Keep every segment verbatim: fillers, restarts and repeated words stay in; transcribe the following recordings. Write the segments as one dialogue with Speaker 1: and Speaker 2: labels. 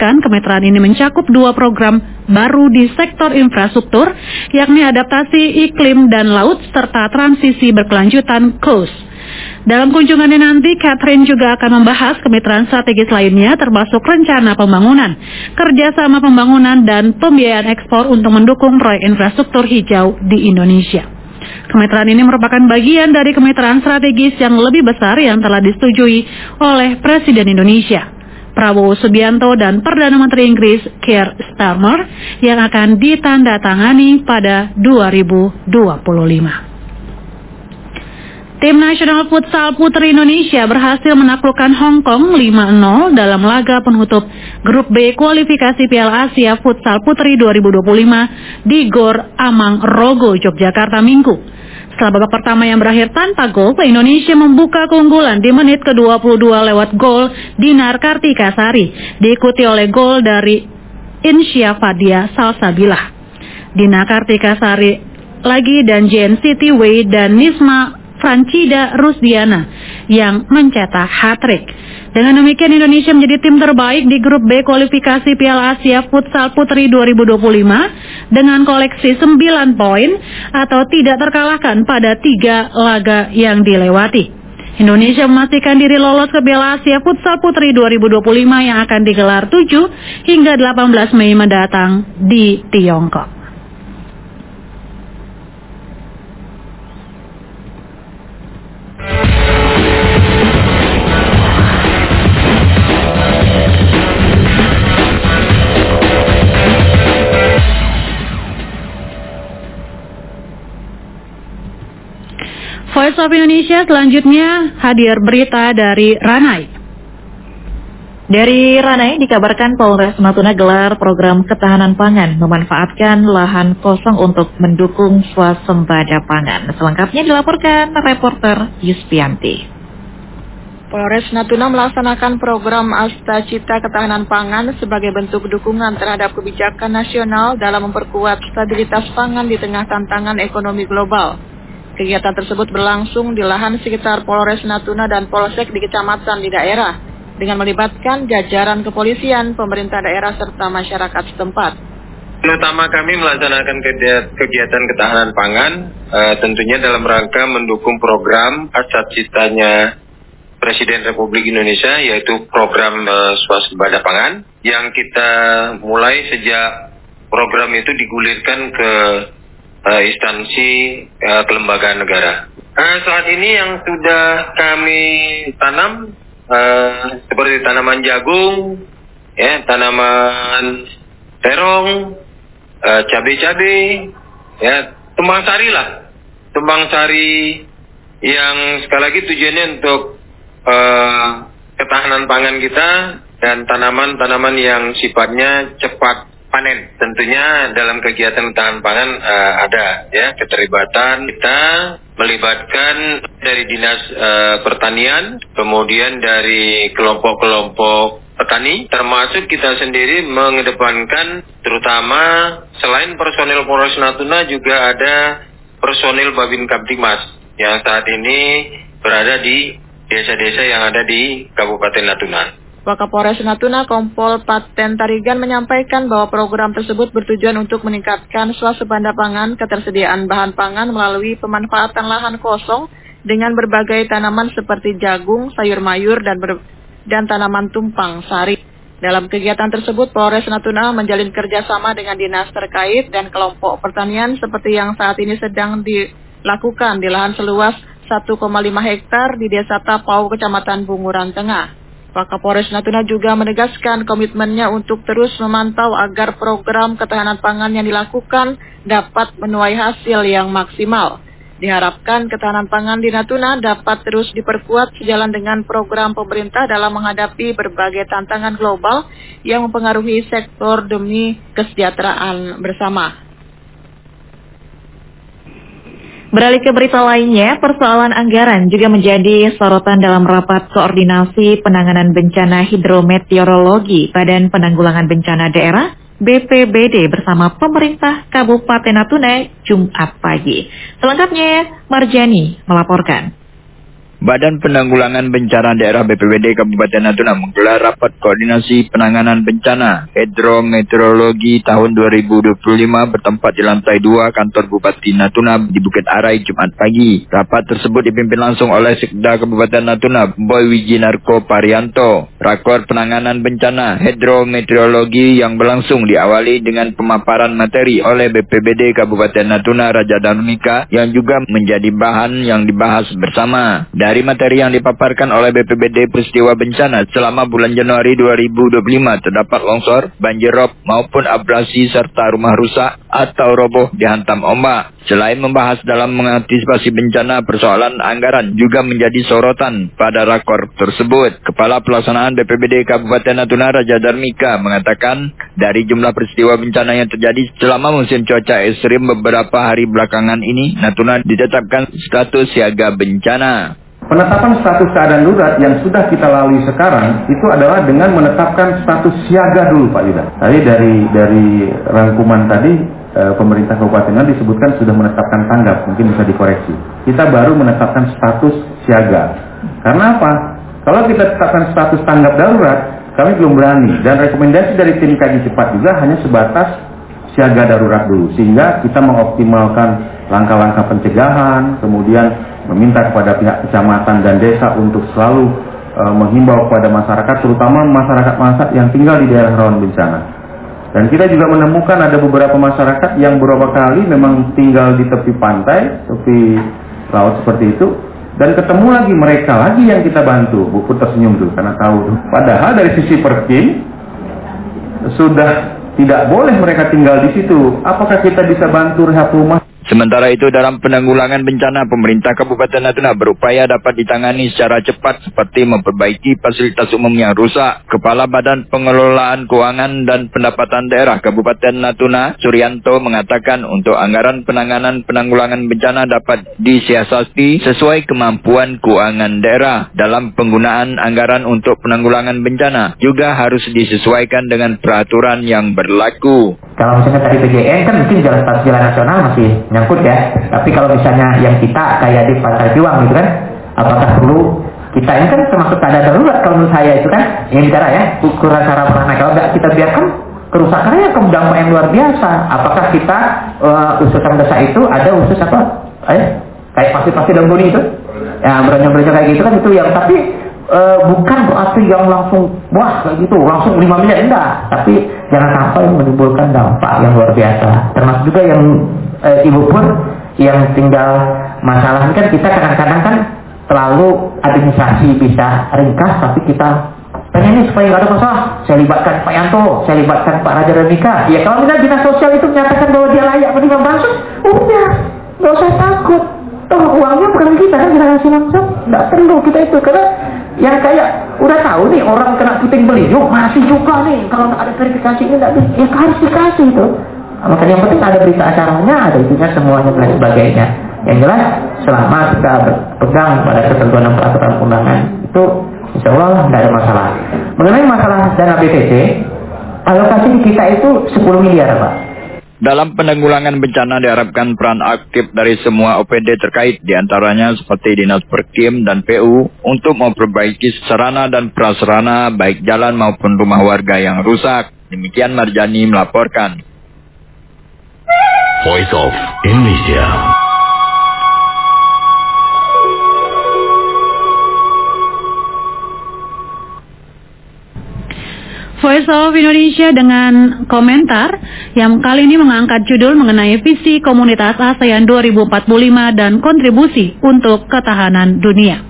Speaker 1: menjelaskan kemitraan ini mencakup dua program baru di sektor infrastruktur, yakni adaptasi iklim dan laut serta transisi berkelanjutan C O S. Dalam kunjungannya nanti, Catherine juga akan membahas kemitraan strategis lainnya termasuk rencana pembangunan, kerjasama pembangunan, dan pembiayaan ekspor untuk mendukung proyek infrastruktur hijau di Indonesia. Kemitraan ini merupakan bagian dari kemitraan strategis yang lebih besar yang telah disetujui oleh Presiden Indonesia, Prabowo Subianto, dan Perdana Menteri Inggris Keir Starmer yang akan ditandatangani pada dua ribu dua puluh lima. Tim nasional futsal putri Indonesia berhasil menaklukkan Hong Kong lima nol dalam laga penutup Grup B kualifikasi Piala Asia Futsal Putri dua ribu dua puluh lima di Gor Amang Rogo, Yogyakarta Minggu. Setelah babak pertama yang berakhir tanpa gol, Indonesia membuka keunggulan di menit ke dua puluh dua lewat gol Dinar Kartika Sari, diikuti oleh gol dari Insya Fadia Salsabilah. Dinar Kartika Sari lagi dan Jen Siti Wei dan Nisma Francida Rusdiana yang mencetak hat-trick. Dengan demikian Indonesia menjadi tim terbaik di grup B kualifikasi Piala Asia Futsal Putri dua ribu dua puluh lima dengan koleksi sembilan poin atau tidak terkalahkan pada tiga laga yang dilewati. Indonesia memastikan diri lolos ke Piala Asia Futsal Putri dua ribu dua puluh lima yang akan digelar tujuh hingga delapan belas Mei mendatang di Tiongkok. Voice of Indonesia selanjutnya hadir berita dari Ranai.
Speaker 2: Dari Ranai dikabarkan Polres Natuna gelar program ketahanan pangan memanfaatkan lahan kosong untuk mendukung swasembada pangan. Selengkapnya dilaporkan reporter Yuspianti.
Speaker 3: Polres Natuna melaksanakan program Asta Cita Ketahanan Pangan sebagai bentuk dukungan terhadap kebijakan nasional dalam memperkuat stabilitas pangan di tengah tantangan ekonomi global. Kegiatan tersebut berlangsung di lahan sekitar Polres Natuna dan Polsek di kecamatan di daerah, dengan melibatkan jajaran kepolisian, pemerintah daerah, serta masyarakat setempat.
Speaker 4: Utama kami melaksanakan kegiatan ketahanan pangan, uh, tentunya dalam rangka mendukung program Asta Citanya Presiden Republik Indonesia, yaitu program uh, swasembada pangan, yang kita mulai sejak program itu digulirkan ke Uh, instansi uh, kelembagaan negara. Uh, saat ini yang sudah kami tanam uh, seperti tanaman jagung, ya, tanaman terong, uh, cabai-cabai, ya, tumbang sari lah, tumbang sari yang sekali lagi tujuannya untuk uh, ketahanan pangan kita dan tanaman-tanaman yang sifatnya cepat panen. Tentunya dalam kegiatan ketahanan pangan uh, ada ya keterlibatan kita melibatkan dari dinas uh, pertanian, kemudian dari kelompok-kelompok petani, termasuk kita sendiri mengedepankan terutama selain personil Polres Natuna juga ada personil Babin Kamtibmas yang saat ini berada di desa-desa yang ada di Kabupaten Natuna.
Speaker 3: Wakapolres Natuna Kompol Paten Tarigan menyampaikan bahwa program tersebut bertujuan untuk meningkatkan swasembada pangan, ketersediaan bahan pangan melalui pemanfaatan lahan kosong dengan berbagai tanaman seperti jagung, sayur mayur, dan, ber- dan tanaman tumpang sari. Dalam kegiatan tersebut, Polres Natuna menjalin kerjasama dengan dinas terkait dan kelompok pertanian seperti yang saat ini sedang dilakukan di lahan seluas satu koma lima hektar di Desa Tapau, Kecamatan Bunguran Tengah. Wakapolres Natuna juga menegaskan komitmennya untuk terus memantau agar program ketahanan pangan yang dilakukan dapat menuai hasil yang maksimal. Diharapkan ketahanan pangan di Natuna dapat terus diperkuat sejalan dengan program pemerintah dalam menghadapi berbagai tantangan global yang mempengaruhi sektor demi kesejahteraan bersama.
Speaker 2: Beralih ke berita lainnya, persoalan anggaran juga menjadi sorotan dalam rapat koordinasi penanganan bencana hidrometeorologi Badan Penanggulangan Bencana Daerah B P B D bersama pemerintah Kabupaten Natuna Jumat pagi. Selengkapnya, Marjani melaporkan.
Speaker 5: Badan Penanggulangan Bencana Daerah B P B D Kabupaten Natuna menggelar rapat koordinasi penanganan bencana hidrometeorologi tahun dua ribu dua puluh lima bertempat di lantai dua kantor Bupati Natuna di Bukit Arai Jumat pagi. Rapat tersebut dipimpin langsung oleh Sekda Kabupaten Natuna Boy Wijinarko Parianto. Rakor penanganan bencana hidrometeorologi yang berlangsung diawali dengan pemaparan materi oleh B P B D Kabupaten Natuna Raja Darmika yang juga menjadi bahan yang dibahas bersama. Dari materi yang dipaparkan oleh B P B D, peristiwa bencana selama bulan Januari dua ribu dua puluh lima terdapat longsor, banjir rob maupun abrasi serta rumah rusak atau roboh dihantam ombak. Selain membahas dalam mengantisipasi bencana, persoalan anggaran juga menjadi sorotan pada rakor tersebut. Kepala Pelaksanaan B P B D Kabupaten Natuna Raja Darmika mengatakan dari jumlah peristiwa bencana yang terjadi selama musim cuaca ekstrim beberapa hari belakangan ini, Natuna ditetapkan status siaga bencana.
Speaker 6: Penetapan status keadaan darurat yang sudah kita lalui sekarang itu adalah dengan menetapkan status siaga dulu, Pak Lida. Tadi dari dari rangkuman tadi e, pemerintah kabupaten disebutkan sudah menetapkan tanggap, mungkin bisa dikoreksi. Kita baru menetapkan status siaga. Karena apa? Kalau kita tetapkan status tanggap darurat, kami belum berani, dan rekomendasi dari tim kaji cepat juga hanya sebatas siaga darurat dulu, sehingga kita mengoptimalkan langkah-langkah pencegahan, kemudian meminta kepada pihak kecamatan dan desa untuk selalu e, menghimbau kepada masyarakat, terutama masyarakat-masyarakat yang tinggal di daerah rawan bencana. Dan kita juga menemukan ada beberapa masyarakat yang beberapa kali memang tinggal di tepi pantai, tepi laut seperti itu, dan ketemu lagi mereka lagi yang kita bantu. Buku tersenyum tuh karena tahu tuh. Padahal dari sisi Perkim sudah tidak boleh mereka tinggal di situ. Apakah kita bisa bantu rehab rumah?
Speaker 5: Sementara itu, dalam penanggulangan bencana, pemerintah Kabupaten Natuna berupaya dapat ditangani secara cepat seperti memperbaiki fasilitas umum yang rusak. Kepala Badan Pengelolaan Keuangan dan Pendapatan Daerah Kabupaten Natuna, Suryanto, mengatakan untuk anggaran penanganan penanggulangan bencana dapat disiasati sesuai kemampuan keuangan daerah. Dalam penggunaan anggaran untuk penanggulangan bencana juga harus disesuaikan dengan peraturan yang berlaku.
Speaker 7: Kalau misalnya tadi P J N kan mungkin jalan jalan nasional masih nyangkut ya. Tapi kalau misalnya yang kita kayak di Pasar Juang gitu kan, apakah perlu kita ini kan termasuk keadaan darurat kalau menurut saya itu kan, yang bicara ya ukuran cara penanganan. Kalau nggak kita biarkan kerusakannya ke dampak yang luar biasa. Apakah kita uh, ususan desa itu ada usus apa? Eh, kayak pasti-pasti daun boni itu, ya beranjak-beranjak kayak gitu kan itu yang tapi uh, bukan berarti yang langsung wah kayak gitu langsung lima miliar enggak. Tapi jangan sampai menimbulkan dampak yang luar biasa. Termasuk juga yang e, ibu pun yang tinggal masalah ini kan kita kadang-kadang kan terlalu administrasi bisa ringkas, tapi kita pengen nih supaya nggak ada masalah. Saya libatkan Pak Yanto, saya libatkan Pak Raja Darmika. Ya kalau misalnya dinas sosial itu menyatakan bahwa dia layak menerima bansos, udah nggak usah takut. Toh uangnya bukan kita kan, kita kasih langsung, nggak perlu kita itu karena yang kayak udah tahu nih orang kena puting beliung masih juga nih kalau ada verifikasi ini nggak bisa, ya harus dikasih itu. Makanya yang penting ada berita acaranya, ada itunya semuanya dan sebagainya. Yang jelas selama kita berpegang pada ketentuan dan peraturan undangan itu insya Allah tidak ada masalah. Mengenai masalah dana B P T, alokasi kita itu sepuluh miliar Pak.
Speaker 5: Dalam penanggulangan bencana diharapkan peran aktif dari semua O P D terkait, diantaranya seperti Dinas Perkim dan P U, untuk memperbaiki sarana dan prasarana baik jalan maupun rumah warga yang rusak. Demikian Marjani melaporkan.
Speaker 8: Voice of Indonesia.
Speaker 1: Voice of Indonesia dengan komentar yang kali ini mengangkat judul mengenai visi komunitas ASEAN dua ribu empat puluh lima dan kontribusi untuk ketahanan dunia.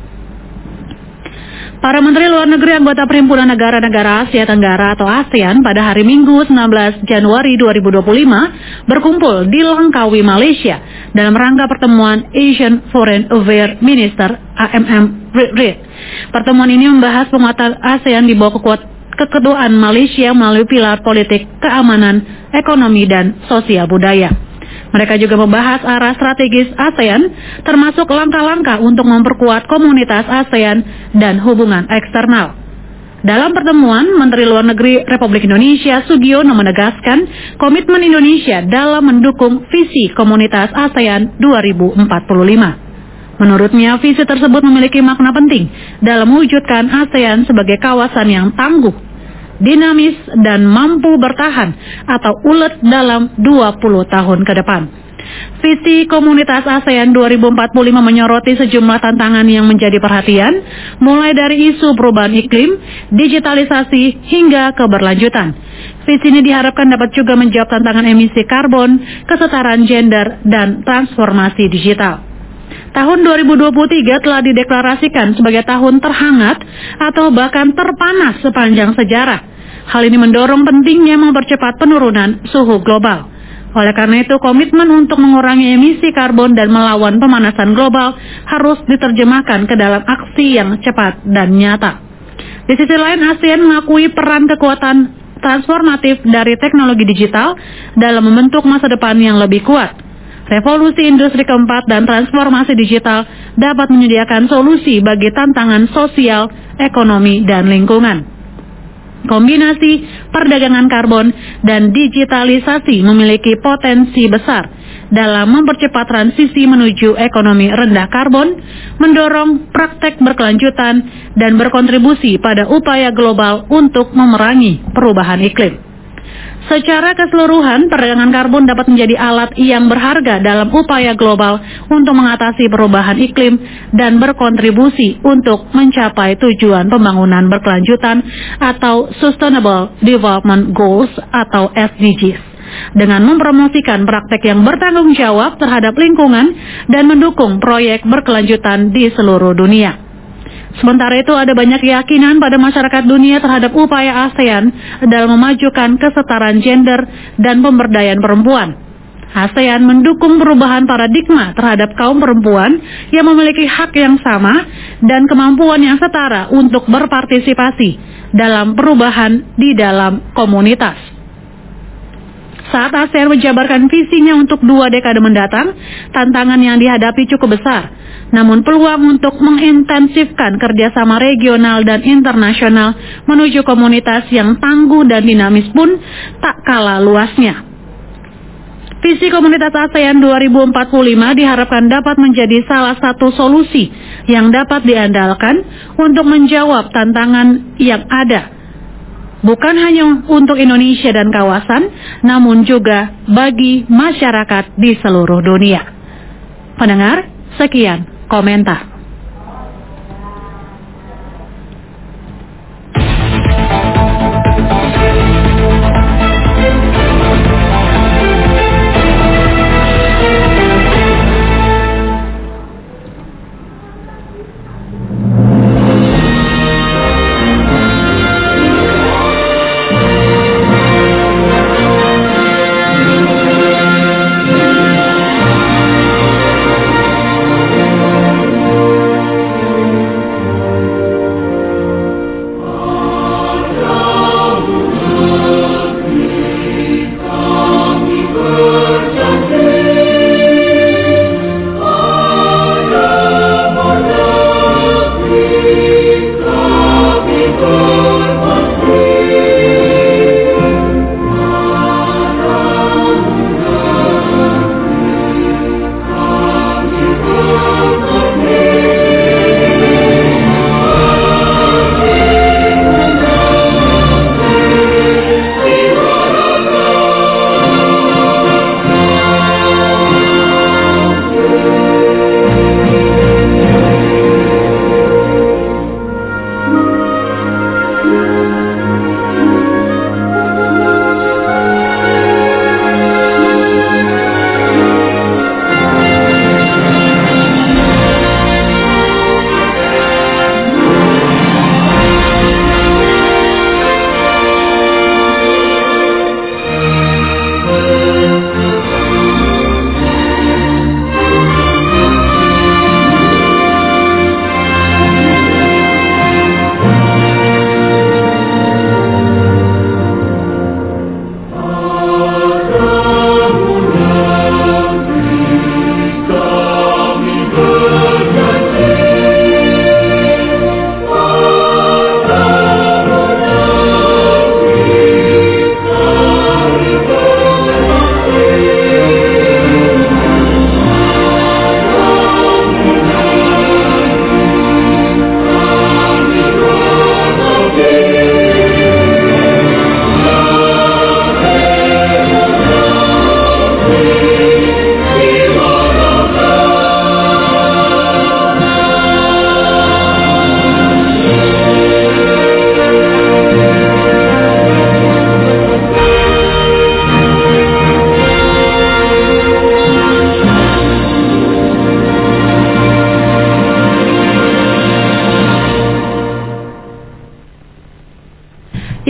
Speaker 1: Para Menteri Luar Negeri anggota Perhimpunan Negara-Negara Asia Tenggara atau ASEAN pada hari Minggu sembilan belas Januari dua ribu dua puluh lima berkumpul di Langkawi, Malaysia dalam rangka pertemuan Asian Foreign Affairs Minister A M M R I D. Pertemuan ini membahas penguatan ASEAN di bawah kekuatan keketuaan Malaysia melalui pilar politik, keamanan, ekonomi, dan sosial budaya. Mereka juga membahas arah strategis ASEAN, termasuk langkah-langkah untuk memperkuat komunitas ASEAN dan hubungan eksternal. Dalam pertemuan, Menteri Luar Negeri Republik Indonesia Sugiono menegaskan komitmen Indonesia dalam mendukung visi komunitas ASEAN dua ribu empat puluh lima. Menurutnya, visi tersebut memiliki makna penting dalam mewujudkan ASEAN sebagai kawasan yang tangguh, dinamis, dan mampu bertahan atau ulet dalam dua puluh tahun ke depan. Visi Komunitas ASEAN dua ribu empat puluh lima menyoroti sejumlah tantangan yang menjadi perhatian, mulai dari isu perubahan iklim, digitalisasi, hingga keberlanjutan. Visi ini diharapkan dapat juga menjawab tantangan emisi karbon, kesetaraan gender, dan transformasi digital. Tahun dua ribu dua puluh tiga telah dideklarasikan sebagai tahun terhangat atau bahkan terpanas sepanjang sejarah. Hal ini mendorong pentingnya mempercepat penurunan suhu global. Oleh karena itu, komitmen untuk mengurangi emisi karbon dan melawan pemanasan global harus diterjemahkan ke dalam aksi yang cepat dan nyata. Di sisi lain, ASEAN mengakui peran kekuatan transformatif dari teknologi digital dalam membentuk masa depan yang lebih kuat. Revolusi industri keempat dan transformasi digital dapat menyediakan solusi bagi tantangan sosial, ekonomi, dan lingkungan. Kombinasi perdagangan karbon dan digitalisasi memiliki potensi besar dalam mempercepat transisi menuju ekonomi rendah karbon, mendorong praktek berkelanjutan, dan berkontribusi pada upaya global untuk memerangi perubahan iklim. Secara keseluruhan, perdagangan karbon dapat menjadi alat yang berharga dalam upaya global untuk mengatasi perubahan iklim dan berkontribusi untuk mencapai tujuan pembangunan berkelanjutan atau Sustainable Development Goals atau S D Gs, dengan mempromosikan praktek yang bertanggung jawab terhadap lingkungan dan mendukung proyek berkelanjutan di seluruh dunia. Sementara itu, ada banyak keyakinan pada masyarakat dunia terhadap upaya ASEAN dalam memajukan kesetaraan gender dan pemberdayaan perempuan. ASEAN mendukung perubahan paradigma terhadap kaum perempuan yang memiliki hak yang sama dan kemampuan yang setara untuk berpartisipasi dalam perubahan di dalam komunitas. Saat ASEAN menjabarkan visinya untuk dua dekade mendatang, tantangan yang dihadapi cukup besar. Namun peluang untuk mengintensifkan kerjasama regional dan internasional menuju komunitas yang tangguh dan dinamis pun tak kalah luasnya. Visi Komunitas ASEAN dua ribu empat puluh lima diharapkan dapat menjadi salah satu solusi yang dapat diandalkan untuk menjawab tantangan yang ada, bukan hanya untuk Indonesia dan kawasan, namun juga bagi masyarakat di seluruh dunia. Pendengar, sekian komentar.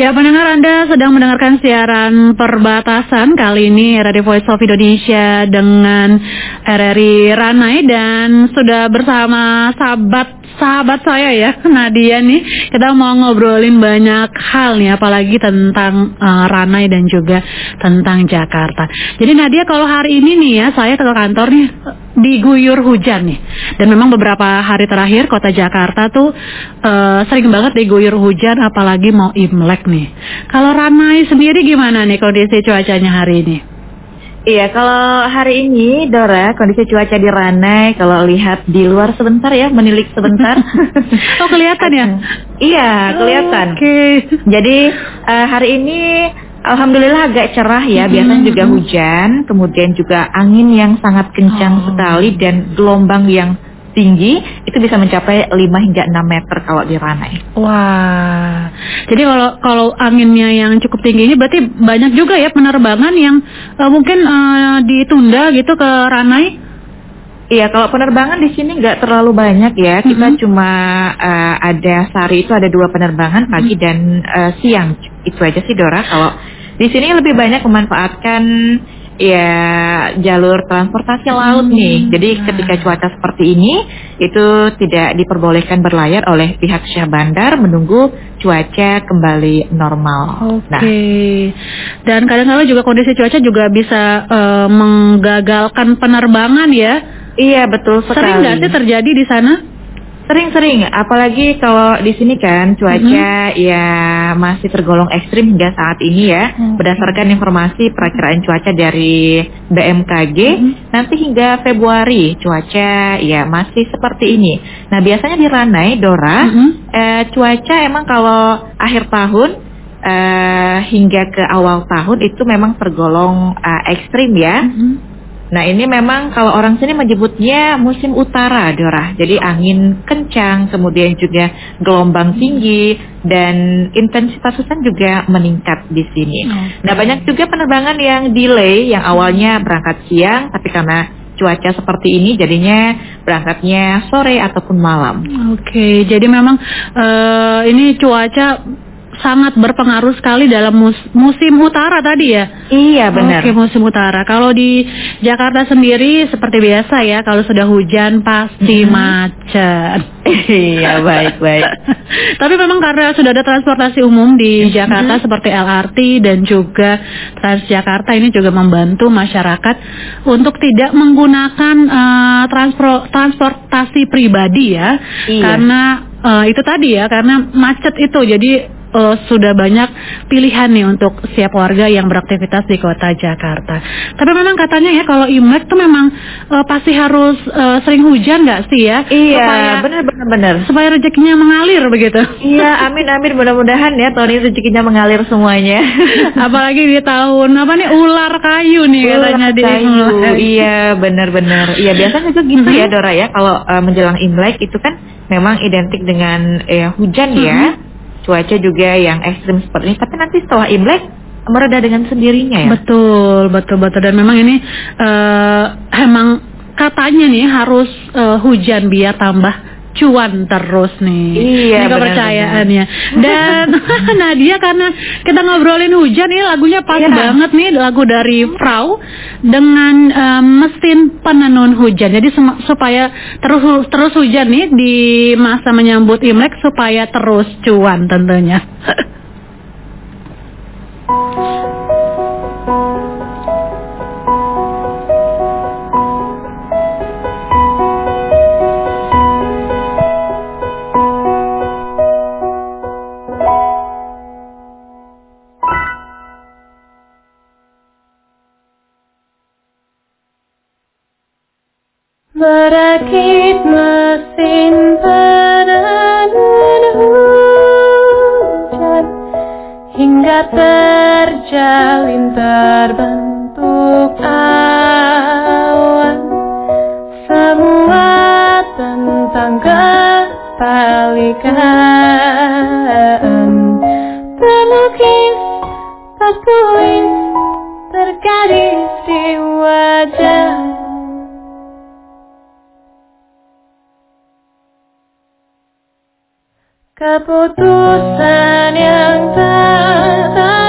Speaker 1: Ya, pendengar, Anda sedang mendengarkan siaran perbatasan kali ini Radio Voice of Indonesia dengan R R I Ranai, dan sudah bersama sahabat sahabat saya ya, Nadia nih. Kita mau ngobrolin banyak hal nih, apalagi tentang uh, Ranai dan juga tentang Jakarta. Jadi Nadia, kalau hari ini nih ya, saya ke kantor nih diguyur hujan nih. Dan memang beberapa hari terakhir kota Jakarta tuh uh, sering banget diguyur hujan, apalagi mau Imlek nih. Kalau Ranai sendiri gimana nih kondisi cuacanya hari ini?
Speaker 2: Iya, kalau hari ini Dora, kondisi cuaca di Ranai kalau lihat di luar sebentar ya, menilik sebentar.
Speaker 1: Oh, kelihatan ya?
Speaker 2: Iya, kelihatan.
Speaker 1: Oke. Okay.
Speaker 2: Jadi uh, hari ini alhamdulillah agak cerah ya, biasanya juga hujan, kemudian juga angin yang sangat kencang oh. sekali dan gelombang yang tinggi, itu bisa mencapai lima hingga enam meter kalau di Ranai.
Speaker 1: Wah, jadi kalau kalau anginnya yang cukup tinggi ini berarti banyak juga ya penerbangan yang uh, mungkin uh, ditunda gitu ke Ranai?
Speaker 2: Iya, kalau penerbangan di sini nggak terlalu banyak ya, kita mm-hmm. cuma uh, ada sehari itu ada dua penerbangan, pagi mm-hmm. dan uh, siang, itu aja sih Dora. Kalau di sini lebih banyak memanfaatkan ya jalur transportasi laut nih. Jadi ketika cuaca seperti ini itu tidak diperbolehkan berlayar oleh pihak Syah Bandar menunggu cuaca kembali normal.
Speaker 1: Oke. Okay. Nah. Dan kadang-kadang juga kondisi cuaca juga bisa uh, menggagalkan penerbangan ya.
Speaker 2: Iya, betul sekali.
Speaker 1: Sering nggak sih terjadi di sana?
Speaker 2: Sering-sering, apalagi kalau di sini kan cuaca mm-hmm. ya masih tergolong ekstrim hingga saat ini ya. Mm-hmm. Berdasarkan informasi perakiraan cuaca dari B M K G, mm-hmm. nanti hingga Februari cuaca ya masih seperti ini. Nah, biasanya di Ranai, Dora, mm-hmm. eh, cuaca emang kalau akhir tahun eh, hingga ke awal tahun itu memang tergolong eh, ekstrim ya. Mm-hmm. Nah, ini memang kalau orang sini menyebutnya musim utara, Dora. Jadi angin kencang, kemudian juga gelombang tinggi, dan intensitas hujan juga meningkat di sini. Okay. Nah, banyak juga penerbangan yang delay, yang awalnya berangkat siang, tapi karena cuaca seperti ini jadinya berangkatnya sore ataupun malam.
Speaker 1: Oke, okay, jadi memang uh, ini cuaca sangat berpengaruh sekali dalam mus musim utara tadi ya?
Speaker 2: Iya, benar.
Speaker 1: Oke, musim utara. Kalau di Jakarta sendiri seperti biasa ya, kalau sudah hujan pasti hmm. macet.
Speaker 2: Iya, baik-baik.
Speaker 1: Tapi memang karena sudah ada transportasi umum di Jakarta hmm. seperti L R T dan juga Transjakarta, ini juga membantu masyarakat untuk tidak menggunakan uh, transpor transportasi pribadi ya. Iya. Karena uh, itu tadi ya, karena macet itu. Jadi Uh, sudah banyak pilihan nih untuk setiap warga yang beraktivitas di kota Jakarta. Tapi memang katanya ya kalau Imlek tuh memang uh, pasti harus uh, sering hujan nggak sih ya?
Speaker 2: Iya, benar-benar.
Speaker 1: Supaya rezekinya mengalir begitu.
Speaker 2: Iya, amin amin, mudah-mudahan ya tahun ini rezekinya mengalir semuanya.
Speaker 1: Apalagi di tahun apa nih, ular kayu nih ular katanya di Imlek.
Speaker 2: Iya, benar-benar. Iya, biasanya juga gitu ya Dora ya, kalau uh, menjelang Imlek itu kan memang identik dengan eh, hujan ya. Mm-hmm. Cuaca juga yang ekstrim seperti ini, tapi nanti setelah Imlek mereda dengan sendirinya ya.
Speaker 1: Betul, betul, betul. Dan memang ini uh, emang katanya nih harus uh, hujan biar tambah cuan terus nih.
Speaker 2: Iya,
Speaker 1: ini kepercayaannya. Dan Nadia, karena kita ngobrolin hujan, ini lagunya pas iya. banget nih, lagu dari Frau dengan uh, mesin penenun hujan. Jadi supaya terus terus hujan nih di masa menyambut Imlek, supaya terus cuan tentunya.
Speaker 9: Merakit mesin penenun hujan hingga terjalin terbentuk awan. Semua tentang kepalikan, terlukis, tertulis, tergadis di wajah. keputusan yang tak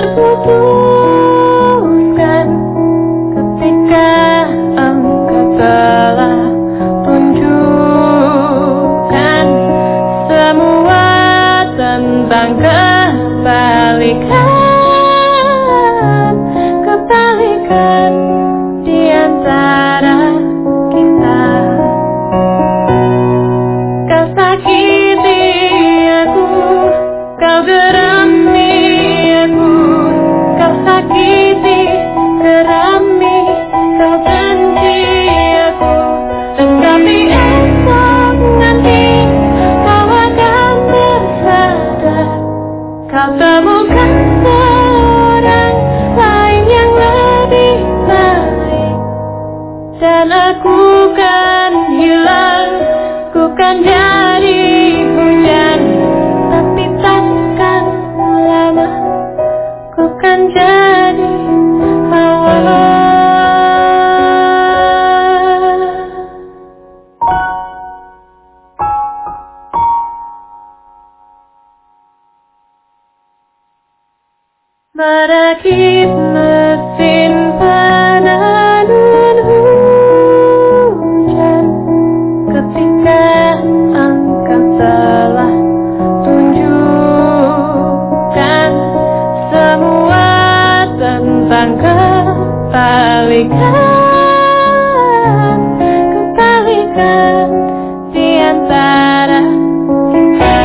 Speaker 9: terputuskan ketika engkau telah tunjukkan semua tentang kebalikan, kebalikan di antara kita. Kau sakiti aku, kau gerami aku, kau sakiti, gerami, kau benci aku. Tetapi esok nanti kau akan bersadar, kau temukan seorang lain yang lebih baik, dan aku kan hilang, ku kan jadi hujan, tapi takkan lama, ku kan jadi awan. Merakit mesin penanam hujan ketika engkau telah tunjukkan semua tentang kebalikan, kebalikan di antara kita.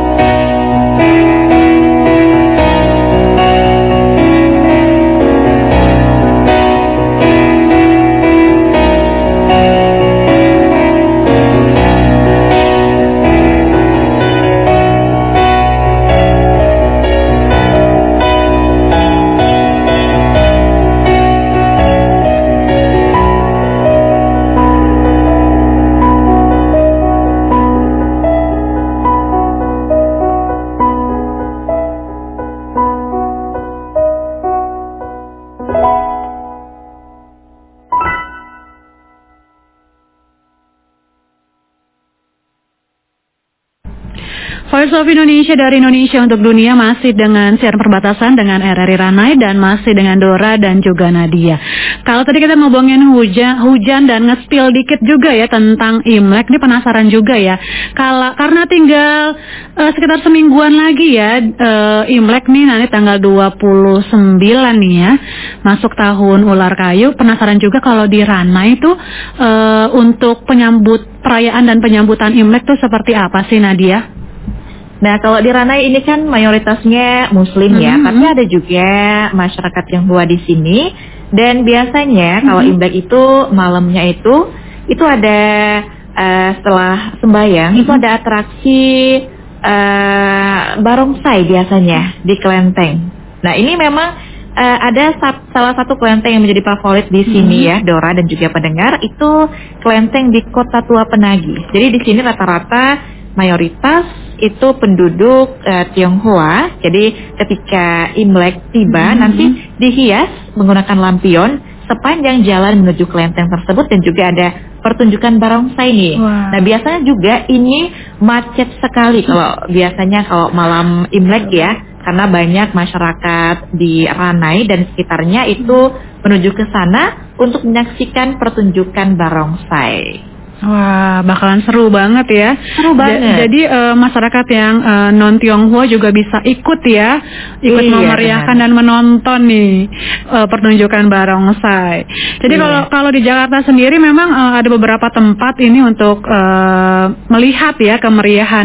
Speaker 1: Voice of Indonesia dari Indonesia untuk dunia masih dengan siaran perbatasan dengan R R I Ranai dan masih dengan Dora dan juga Nadia. Kalau tadi kita ngomongin hujan, hujan dan nge-spill dikit juga ya tentang Imlek, ini penasaran juga ya. Kalau karena tinggal uh, sekitar semingguan lagi ya uh, Imlek nih nanti tanggal dua puluh sembilan nih ya, masuk tahun ular kayu. Penasaran juga kalau di Ranai itu uh, untuk penyambut perayaan dan penyambutan Imlek tuh seperti apa sih Nadia?
Speaker 2: Nah, kalau di Ranai ini kan mayoritasnya Muslim ya, mm-hmm. tapi ada juga masyarakat Tionghoa di sini. Dan biasanya mm-hmm. kalau Imlek itu malamnya itu itu ada uh, setelah sembahyang mm-hmm. itu ada atraksi uh, barongsai biasanya di kelenteng. Nah, ini memang uh, ada sa- salah satu kelenteng yang menjadi favorit di sini mm-hmm. ya, Dora dan juga pendengar, itu kelenteng di Kota Tua Penagi. Jadi di sini rata-rata mayoritas itu penduduk uh, Tionghoa. Jadi ketika Imlek tiba mm-hmm. nanti dihias menggunakan lampion sepanjang jalan menuju kelenteng tersebut, dan juga ada pertunjukan barongsai nih. Wow. Nah, biasanya juga ini macet sekali kalau biasanya kalau malam Imlek ya, karena banyak masyarakat di Ranai dan sekitarnya itu menuju ke sana untuk menyaksikan pertunjukan barongsai.
Speaker 1: Wah, bakalan seru banget ya.
Speaker 2: Seru banget.
Speaker 1: J- jadi uh, masyarakat yang uh, non Tionghoa juga bisa ikut ya, ikut iya, memeriahkan benar. Dan menonton nih uh, pertunjukan barongsai. Jadi iya. kalau kalau di Jakarta sendiri memang uh, ada beberapa tempat ini untuk uh, melihat ya kemeriahan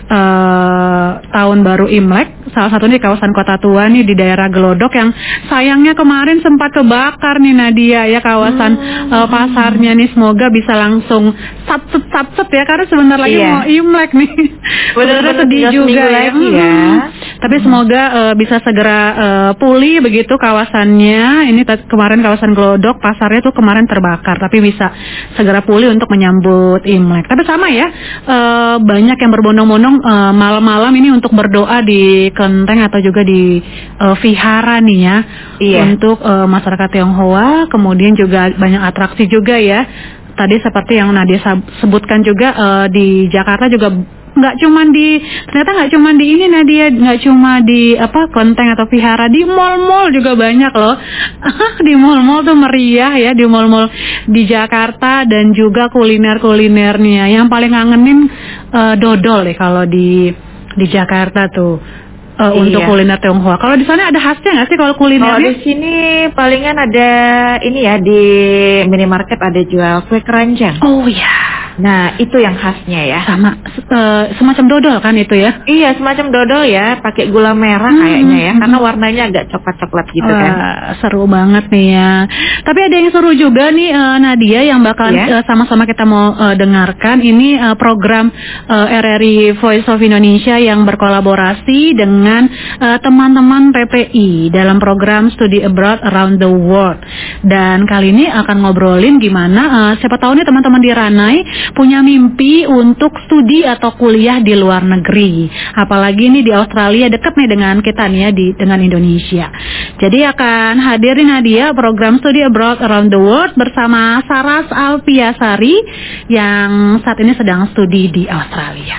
Speaker 1: uh, tahun baru Imlek. Salah satunya di kawasan Kota Tua nih di daerah Glodok yang sayangnya kemarin sempat kebakar nih Nadia ya, kawasan hmm. uh, pasarnya nih. Semoga bisa langsung satset satset ya, karena sebentar lagi iya. mau Imlek nih. Benar-benar sedih juga ya.
Speaker 2: Lagi ya.
Speaker 1: Hmm. Tapi semoga uh, bisa segera uh, pulih begitu kawasannya. Ini t- kemarin kawasan Glodok pasarnya tuh kemarin terbakar, tapi bisa segera pulih untuk menyambut Imlek. Tapi sama ya, uh, banyak yang berbondong-bondong uh, malam-malam ini untuk berdoa di kelenteng atau juga di uh, vihara nih ya, iya. untuk uh, masyarakat Tionghoa. Kemudian juga banyak atraksi juga ya. Tadi seperti yang Nadia sebutkan juga uh, di Jakarta juga nggak cuma di ternyata nggak cuma di ini Nadia, nggak cuma di apa kelenteng atau vihara, di mall-mall juga banyak loh. Di mall-mall tuh meriah ya, di mall-mall di Jakarta, dan juga kuliner-kulinernya. Yang paling ngangenin uh, dodol deh kalau di di Jakarta tuh. Uh, iya. Untuk kuliner Tionghoa. Kalau di sana ada khasnya nggak sih kalau kulinernya?
Speaker 2: Kalau di sini palingan ada ini ya, di minimarket ada jual kue keranjang.
Speaker 1: Oh ya.
Speaker 2: Nah itu yang khasnya ya.
Speaker 1: Sama uh, semacam dodol kan itu ya?
Speaker 2: Iya semacam dodol ya, pakai gula merah hmm, kayaknya ya, hmm. karena warnanya agak coklat-coklat gitu uh, kan.
Speaker 1: Seru banget nih ya. Tapi ada yang seru juga nih uh, Nadia, yang bakal yeah. uh, sama-sama kita mau uh, dengarkan. Ini uh, program uh, R R I Voice of Indonesia yang berkolaborasi dengan uh, teman-teman P P I dalam program Study Abroad Around the World. Dan kali ini akan ngobrolin gimana uh, siapa tahu nih teman-teman di Ranai punya mimpi untuk studi atau kuliah di luar negeri. Apalagi nih di Australia, deket nih dengan kita nih ya, di dengan Indonesia. Jadi akan hadirin Nadia program Study Abroad Around the World bersama Saras Alfiasari yang saat ini sedang studi di Australia.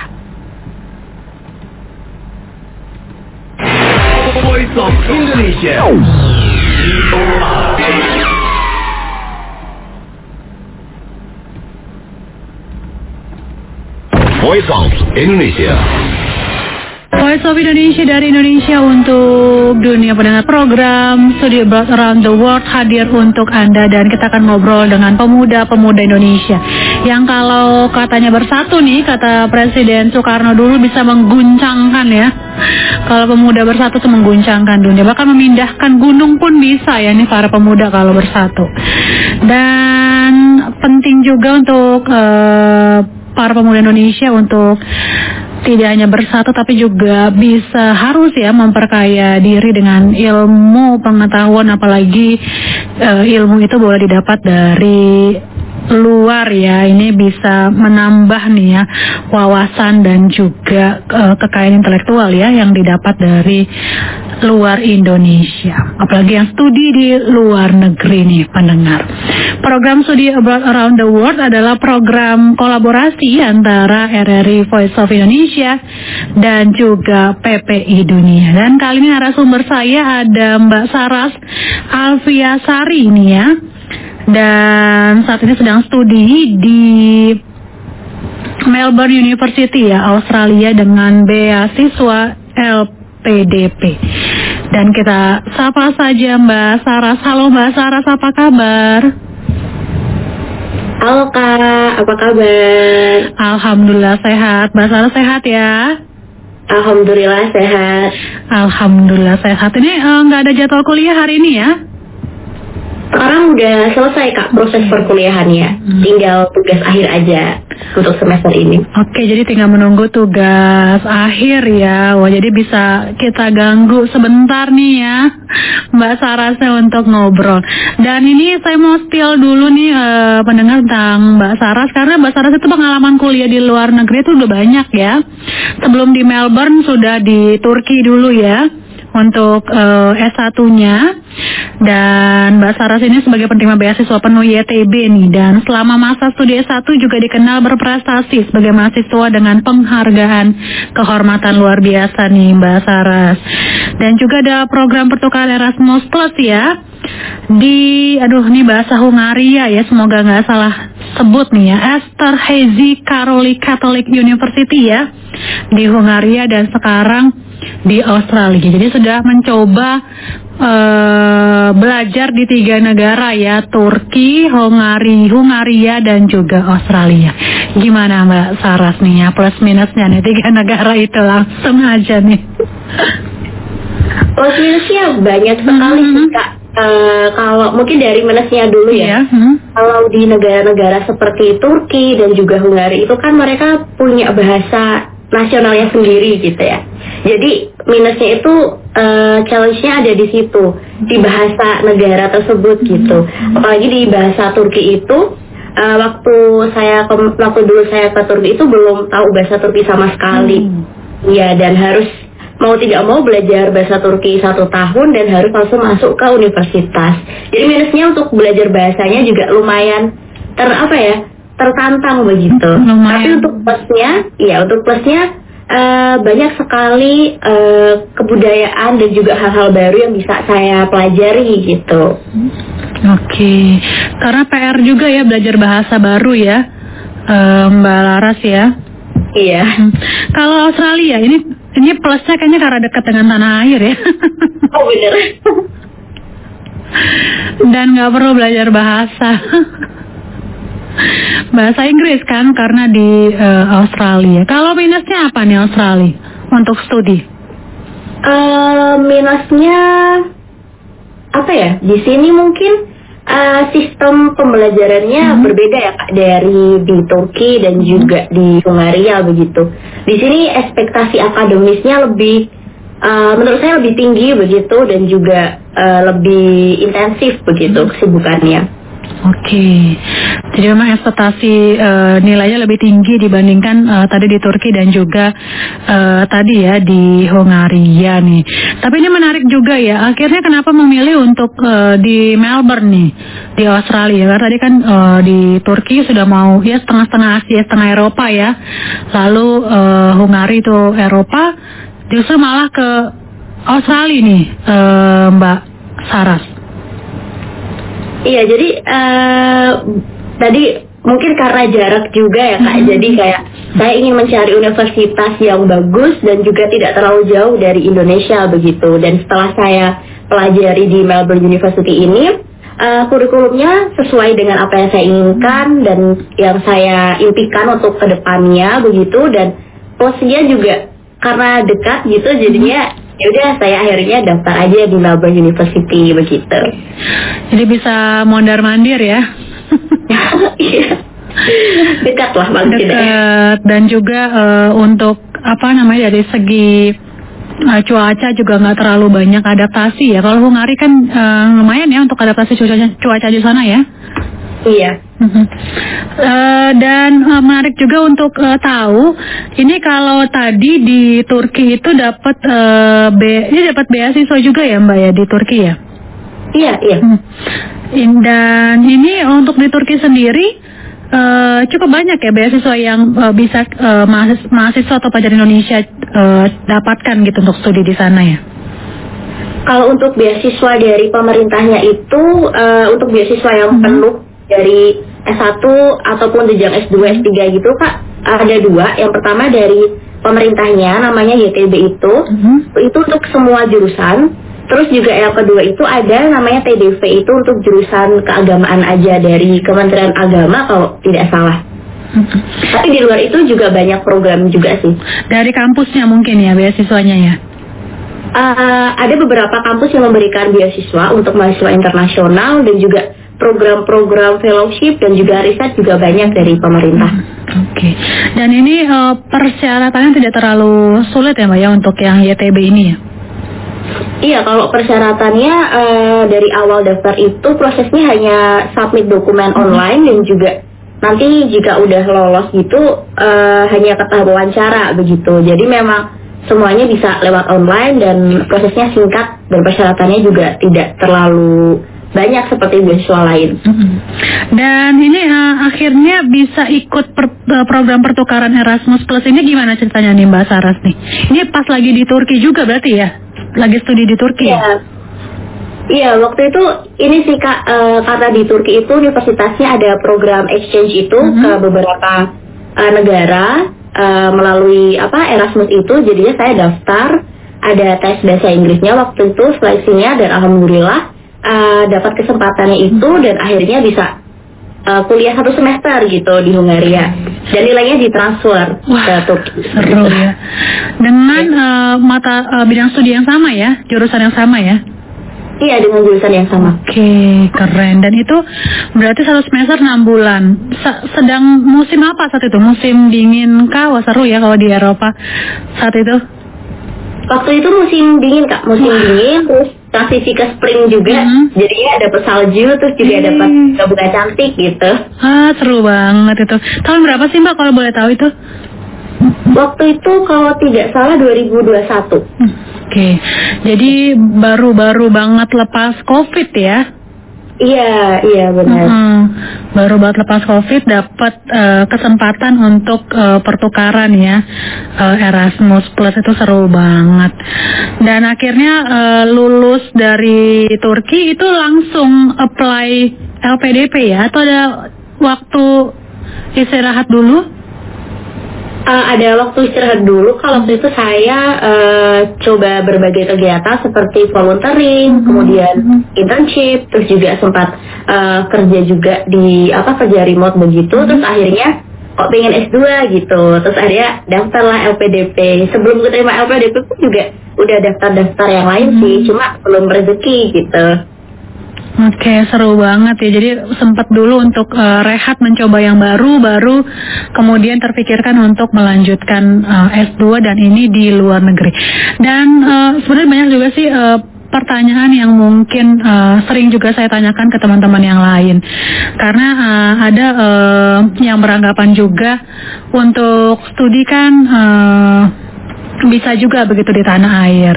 Speaker 8: Voice of Indonesia. Voice of Indonesia.
Speaker 1: Voice of Indonesia dari Indonesia untuk dunia pendengar program Study Abroad Around the World hadir untuk Anda, dan kita akan ngobrol dengan pemuda-pemuda Indonesia yang kalau katanya bersatu nih, kata Presiden Soekarno dulu, bisa mengguncangkan ya. Kalau pemuda bersatu tuh mengguncangkan dunia, bahkan memindahkan gunung pun bisa ya nih para pemuda kalau bersatu. Dan penting juga untuk uh, para pemuda Indonesia untuk tidak hanya bersatu tapi juga bisa harus ya memperkaya diri dengan ilmu pengetahuan, apalagi uh, ilmu itu boleh didapat dari luar ya. Ini bisa menambah nih ya wawasan dan juga uh, kekayaan intelektual ya yang didapat dari luar Indonesia, apalagi yang studi di luar negeri nih pendengar. Program Study Abroad Around the World adalah program kolaborasi antara R R I Voice of Indonesia dan juga P P I Dunia. Dan kali ini narasumber saya ada Mbak Saras Alfiasari ini ya. Dan saat ini sedang studi di Melbourne University ya, Australia, dengan beasiswa L P D P. Dan kita sapa saja Mbak Saras. Halo Mbak Saras, apa kabar?
Speaker 10: Halo Kak, apa kabar?
Speaker 1: Alhamdulillah sehat. Mbak Saras sehat ya?
Speaker 10: Alhamdulillah sehat.
Speaker 1: Alhamdulillah sehat. Ini nggak uh, ada jadwal kuliah hari ini ya?
Speaker 10: Sekarang udah selesai Kak proses perkuliahannya, hmm. tinggal tugas akhir aja untuk semester ini.
Speaker 1: Oke, jadi tinggal menunggu tugas akhir ya. Wah, jadi bisa kita ganggu sebentar nih ya Mbak Sarasnya untuk ngobrol. Dan ini saya mau spill dulu nih uh, pendengar tentang Mbak Saras, karena Mbak Saras itu pengalaman kuliah di luar negeri itu udah banyak ya. Sebelum di Melbourne sudah di Turki dulu ya untuk uh, S satu-nya. Dan Mbak Saras ini sebagai penerima beasiswa penuh Y T B nih, dan selama masa studi S satu juga dikenal berprestasi sebagai mahasiswa dengan penghargaan kehormatan luar biasa nih Mbak Saras. Dan juga ada program pertukaran Erasmus Plus ya di, aduh ini bahasa Hungaria ya, semoga nggak salah sebut nih ya, Esterházy Károly Catholic University ya di Hungaria, dan sekarang di Australia. Jadi sudah mencoba uh, belajar di tiga negara ya, Turki, Hungari, Hungaria dan juga Australia. Gimana Mbak Saras nih ya plus minusnya nih tiga negara itu, langsung aja nih.
Speaker 10: Plus minusnya banyak sekali hmm. sih Kak. Uh, kalau mungkin dari minusnya dulu ya, hmm. kalau di negara-negara seperti Turki dan juga Hungari itu kan mereka punya bahasa nasionalnya sendiri gitu ya. Jadi minusnya itu uh, challenge-nya ada di situ, di bahasa negara tersebut gitu. Apalagi di bahasa Turki itu uh, waktu saya ke, waktu dulu saya ke Turki itu belum tahu bahasa Turki sama sekali. Hmm. Ya, dan harus mau tidak mau belajar bahasa Turki satu tahun dan harus langsung masuk ke universitas. Jadi minusnya untuk belajar bahasanya juga lumayan ter apa ya? tertantang begitu.
Speaker 1: Lumayan.
Speaker 10: Tapi untuk plusnya, ya untuk plusnya uh, banyak sekali uh, kebudayaan dan juga hal-hal baru yang bisa saya pelajari gitu.
Speaker 1: Oke, karena P R juga ya belajar bahasa baru ya, uh, Mbak Laras ya.
Speaker 10: Iya.
Speaker 1: Hmm. Kalau Australia ini ini plusnya kayaknya karena dekat dengan tanah air ya.
Speaker 10: Oh bener.
Speaker 1: Dan nggak perlu belajar bahasa. Bahasa Inggris kan karena di uh, Australia. Kalau minusnya apa nih Australia untuk studi?
Speaker 10: Uh, minusnya apa ya? Di sini mungkin uh, sistem pembelajarannya hmm. berbeda ya Kak dari di Turki dan juga di Hungaria begitu. Di sini ekspektasi akademisnya lebih, uh, menurut saya lebih tinggi begitu dan juga uh, lebih intensif begitu kesibukannya.
Speaker 1: Oke, jadi memang ekspektasi uh, nilainya lebih tinggi dibandingkan uh, tadi di Turki dan juga uh, tadi ya di Hungaria nih. Tapi ini menarik juga ya, akhirnya kenapa memilih untuk uh, di Melbourne nih, di Australia? Karena tadi kan uh, di Turki sudah mau ya setengah-setengah Asia, setengah Eropa ya. Lalu uh, Hungaria itu Eropa, justru malah ke Australia nih uh, Mbak Saras.
Speaker 10: Iya, jadi uh, tadi mungkin karena jarak juga ya Kak, hmm. jadi kayak saya ingin mencari universitas yang bagus dan juga tidak terlalu jauh dari Indonesia begitu. Dan setelah saya pelajari di Melbourne University ini, uh, kurikulumnya sesuai dengan apa yang saya inginkan dan yang saya impikan untuk kedepannya begitu. Dan posisinya juga karena dekat gitu, jadinya ya udah saya akhirnya daftar aja di Melbourne University begitu.
Speaker 1: Jadi bisa mondar mandir ya?
Speaker 10: Iya, dekat lah paling tidak.
Speaker 1: Dekat dan juga uh, untuk apa namanya dari segi uh, cuaca juga nggak terlalu banyak adaptasi ya. Kalau Hungaria kan uh, lumayan ya untuk adaptasi cuaca cuaca di sana ya.
Speaker 10: Iya.
Speaker 1: Uh-huh. Uh, dan uh, menarik juga untuk uh, tahu ini kalau tadi di Turki itu dapat uh, be- ini dapat beasiswa juga ya Mbak ya di Turki ya?
Speaker 10: Iya iya.
Speaker 1: Hmm. Dan ini untuk di Turki sendiri uh, cukup banyak ya beasiswa yang uh, bisa uh, mahasiswa, mahasiswa atau pelajar Indonesia uh, dapatkan gitu untuk studi di sana ya?
Speaker 10: Kalau untuk beasiswa dari pemerintahnya itu uh, untuk beasiswa yang hmm. penuh dari S satu ataupun jenjang S dua, S tiga gitu Kak, ada dua. Yang pertama dari pemerintahnya namanya Y T B itu, mm-hmm. itu untuk semua jurusan. Terus juga yang kedua itu ada namanya T D V itu untuk jurusan keagamaan aja dari Kementerian Agama kalau tidak salah. Mm-hmm. Tapi di luar itu juga banyak program juga sih.
Speaker 1: Dari kampusnya mungkin ya beasiswanya ya?
Speaker 10: Uh, ada beberapa kampus yang memberikan beasiswa untuk mahasiswa internasional dan juga program-program fellowship dan juga riset juga banyak dari pemerintah.
Speaker 1: Hmm, Oke, okay. Dan ini uh, persyaratannya tidak terlalu sulit ya Mbak ya untuk yang Y T B ini ya?
Speaker 10: Iya, kalau persyaratannya uh, dari awal daftar itu prosesnya hanya submit dokumen hmm. online dan juga nanti jika udah lolos gitu uh, hanya ke tahap wawancara begitu. Jadi memang semuanya bisa lewat online dan prosesnya singkat dan persyaratannya juga tidak terlalu banyak seperti beasiswa lain.
Speaker 1: Mm-hmm. Dan ini uh, akhirnya bisa ikut per, uh, program pertukaran Erasmus Plus ini gimana ceritanya nih Mbak Saras nih? Ini pas lagi di Turki juga berarti ya? Lagi studi di Turki?
Speaker 10: Iya. Iya, waktu itu ini sih Kak, uh, karena di Turki itu universitasnya ada program exchange itu mm-hmm. ke beberapa uh, negara uh, melalui apa Erasmus itu, jadinya saya daftar, ada tes bahasa Inggrisnya waktu itu seleksinya dan alhamdulillah Uh, dapat kesempatannya itu dan akhirnya bisa uh, kuliah satu semester gitu di Hungaria dan nilainya ditransfer ke Turki.
Speaker 1: Seru ya. Dengan uh, mata uh, bidang studi yang sama ya, jurusan yang sama ya?
Speaker 10: Iya, dengan jurusan yang sama.
Speaker 1: Oke, okay, keren. Dan itu berarti satu semester enam bulan. S- sedang musim apa saat itu? Musim dingin kah? Wah seru ya kalau di Eropa saat itu.
Speaker 10: Waktu itu musim dingin Kak, musim Wah. dingin terus transisi ke spring juga, mm-hmm. jadinya dapat salju terus juga hmm. dapat bunga cantik gitu.
Speaker 1: Ah seru banget itu. Tahun berapa sih Mbak kalau boleh tahu itu?
Speaker 10: Waktu itu kalau tidak salah dua ribu dua puluh satu.
Speaker 1: Hmm. Oke, okay. Jadi baru-baru banget lepas COVID ya?
Speaker 10: Iya, iya benar.
Speaker 1: Hmm, baru banget lepas COVID dapat uh, kesempatan untuk uh, pertukaran ya, uh, Erasmus Plus, itu seru banget. Dan akhirnya uh, lulus dari Turki itu langsung apply L P D P ya, atau ada waktu istirahat dulu?
Speaker 10: Uh, ada waktu istirahat dulu. Kalau waktu itu saya uh, coba berbagai kegiatan seperti volunteering, mm-hmm. kemudian internship, terus juga sempat uh, kerja juga di apa kerja remote begitu. Mm-hmm. Terus akhirnya kok pengen S dua gitu. Terus akhirnya daftarlah L P D P. Sebelum keterima L P D P pun juga udah daftar-daftar yang lain mm-hmm. sih, cuma belum rezeki gitu.
Speaker 1: Oke, seru banget ya. Jadi sempat dulu untuk uh, rehat mencoba yang baru, baru kemudian terpikirkan untuk melanjutkan uh, S dua dan ini di luar negeri. Dan uh, sebenarnya banyak juga sih uh, pertanyaan yang mungkin uh, sering juga saya tanyakan ke teman-teman yang lain. Karena uh, ada uh, yang beranggapan juga untuk studi kan uh, bisa juga begitu di tanah air.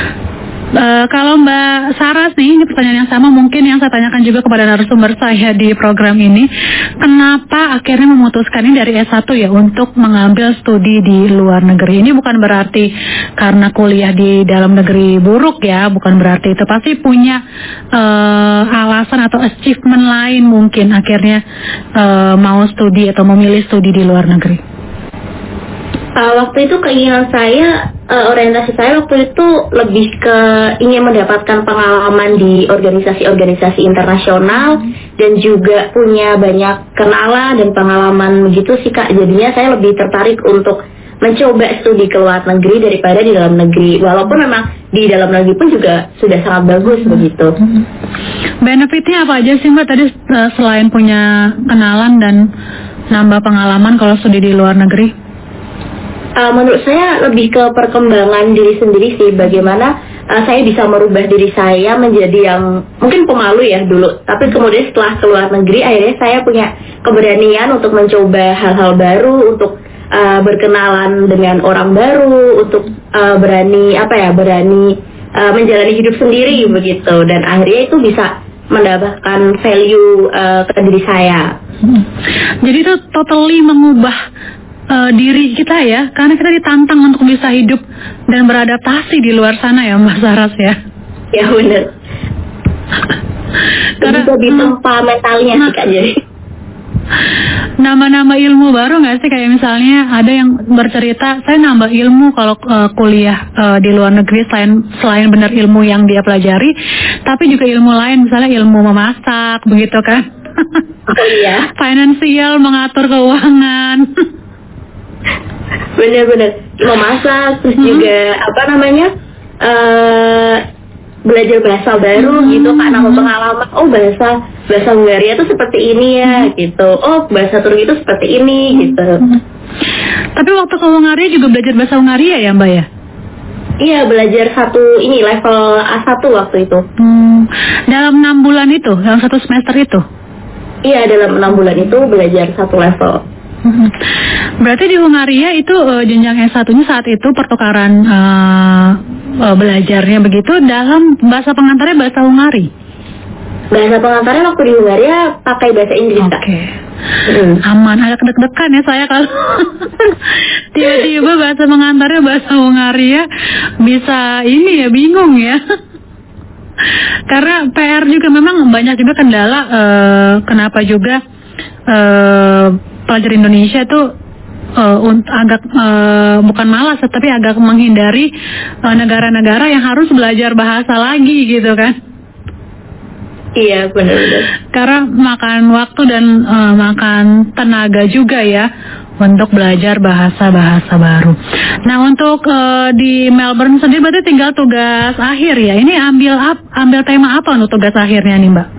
Speaker 1: Uh, kalau Mbak Saras nih, ini pertanyaan yang sama mungkin yang saya tanyakan juga kepada narasumber saya di program ini. Kenapa akhirnya memutuskan ini dari S satu ya untuk mengambil studi di luar negeri? Ini bukan berarti karena kuliah di dalam negeri buruk ya, bukan berarti itu. Pasti punya uh, alasan atau achievement lain mungkin akhirnya uh, mau studi atau memilih studi di luar negeri.
Speaker 10: Uh, waktu itu keinginan saya, uh, orientasi saya waktu itu lebih ke ingin mendapatkan pengalaman di organisasi-organisasi internasional hmm. dan juga punya banyak kenalan dan pengalaman begitu sih Kak. Jadinya saya lebih tertarik untuk mencoba studi ke luar negeri daripada di dalam negeri. Walaupun memang di dalam negeri pun juga sudah sangat bagus hmm. begitu. Hmm.
Speaker 1: Benefitnya apa aja sih Mbak tadi uh, selain punya kenalan dan nambah pengalaman kalau studi di luar negeri?
Speaker 10: Uh, menurut saya lebih ke perkembangan diri sendiri sih, bagaimana uh, saya bisa merubah diri saya menjadi yang mungkin pemalu ya dulu, tapi kemudian setelah keluar negeri akhirnya saya punya keberanian untuk mencoba hal-hal baru, untuk uh, berkenalan dengan orang baru, untuk uh, berani apa ya berani uh, menjalani hidup sendiri begitu, dan akhirnya itu bisa mendapatkan value uh, ke diri saya.
Speaker 1: Hmm. Jadi itu totally mengubah Uh, diri kita ya, karena kita ditantang untuk bisa hidup dan beradaptasi di luar sana ya Mbak Saras ya.
Speaker 10: Ya benar. Karena bisa ditempa hmm, mentalnya sih Kak jadi.
Speaker 1: Nama-nama ilmu baru nggak sih, kayak misalnya ada yang bercerita saya nambah ilmu kalau uh, kuliah uh, di luar negeri selain selain benar ilmu yang dia pelajari, tapi juga ilmu lain misalnya ilmu memasak begitu kan.
Speaker 10: Oh iya.
Speaker 1: Finansial, mengatur keuangan.
Speaker 10: Bener-bener memasak, terus hmm. juga apa namanya uh, belajar bahasa baru hmm. gitu Kak, nama pengalaman. Oh bahasa bahasa Hungaria itu seperti ini ya hmm. gitu. Oh bahasa Turki itu seperti ini hmm. gitu.
Speaker 1: Hmm. Tapi waktu ke Hungaria juga belajar bahasa Hungaria ya Mbak ya?
Speaker 10: Iya, belajar satu ini level A satu waktu itu.
Speaker 1: Hmm. Dalam enam bulan itu, dalam satu semester itu?
Speaker 10: Iya, dalam enam bulan itu belajar satu level.
Speaker 1: Berarti di Hungaria itu uh, jenjang S satu-nya saat itu pertukaran uh, uh, belajarnya begitu dalam bahasa pengantarnya bahasa Hungari.
Speaker 10: Bahasa pengantarnya waktu di Hungaria pakai bahasa Inggris. Oke. Okay.
Speaker 1: Hmm. Aman, agak deg-degan ya saya kalau tiba-tiba bahasa pengantarnya bahasa Hungaria bisa ini ya bingung ya. Karena P R juga memang banyak juga kendala uh, kenapa juga uh, pelajar Indonesia itu uh, agak uh, bukan malas tapi agak menghindari uh, negara-negara yang harus belajar bahasa lagi gitu kan.
Speaker 10: Iya benar-benar.
Speaker 1: Karena makan waktu dan uh, makan tenaga juga ya untuk belajar bahasa-bahasa baru. Nah untuk uh, di Melbourne sendiri berarti tinggal tugas akhir ya. Ini ambil ap, ambil tema apa untuk tugas akhirnya nih Mbak?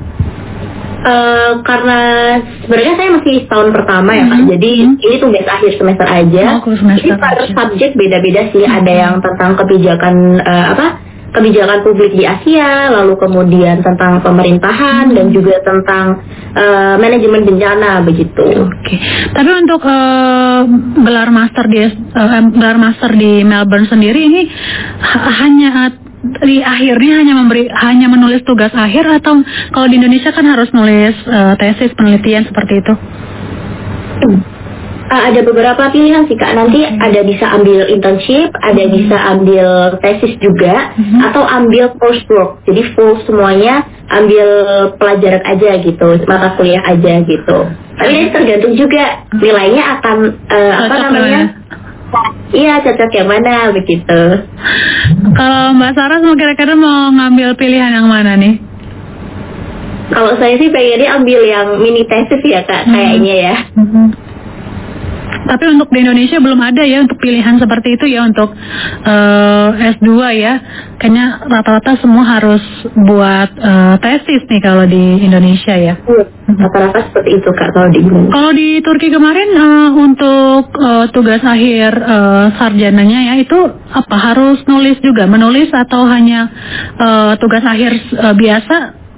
Speaker 10: Uh, karena sebenarnya saya masih tahun pertama ya Kak, mm-hmm. jadi ini tugas akhir semester aja. Oh, semester ini per subjek beda-beda sih, mm-hmm. ada yang tentang kebijakan uh, apa kebijakan publik di Asia, lalu kemudian tentang pemerintahan mm-hmm. dan juga tentang uh, manajemen bencana begitu. Oke.
Speaker 1: Okay. Tapi untuk uh, gelar master di uh, gelar master di Melbourne sendiri ini h- hanya di akhirnya hanya memberi hanya menulis tugas akhir, atau kalau di Indonesia kan harus nulis uh, tesis penelitian seperti itu?
Speaker 10: Hmm. Uh, ada beberapa pilihan sih Kak. Nanti okay. ada bisa ambil internship, ada hmm. bisa ambil tesis juga, hmm. atau ambil coursework. Jadi full semuanya ambil pelajaran aja gitu, mata kuliah aja gitu. Tapi ini tergantung juga nilainya akan uh, apa namanya? Iya, cocok yang mana begitu.
Speaker 1: Kalau Mbak Sarah kira-kira mau ngambil pilihan yang mana nih?
Speaker 10: Kalau saya sih pengennya ambil yang mini tesis ya Kak, hmm. kayaknya ya. Hmm.
Speaker 1: Tapi untuk di Indonesia belum ada ya untuk pilihan seperti itu ya untuk uh, S dua ya. Kayaknya rata-rata semua harus buat uh, tesis nih kalau di Indonesia ya.
Speaker 10: Rata-rata seperti itu Kak kalau di Indonesia.
Speaker 1: Kalau di Turki kemarin uh, untuk uh, tugas akhir uh, sarjananya ya itu apa, harus nulis juga, menulis atau hanya uh, tugas akhir uh, biasa?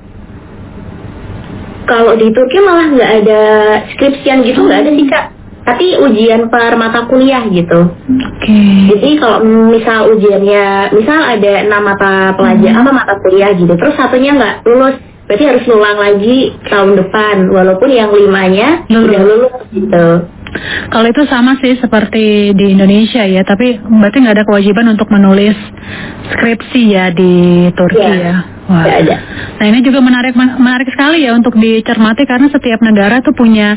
Speaker 10: Kalau di Turki malah nggak ada skripsian gitu, nggak ada sih Kak. Tapi ujian per mata kuliah gitu. Oke. Okay. Jadi kalau misal ujiannya, misal ada enam mata pelajaran hmm. apa mata kuliah gitu, terus satunya nggak lulus, berarti harus ulang lagi tahun depan, walaupun yang limanya lulus. Udah lulus gitu.
Speaker 1: Kalau itu sama sih seperti di Indonesia ya, tapi berarti nggak ada kewajiban untuk menulis skripsi ya di Turki ya. ya. Wah. Ada. Nah ini juga menarik menarik sekali ya untuk dicermati, karena setiap negara tuh punya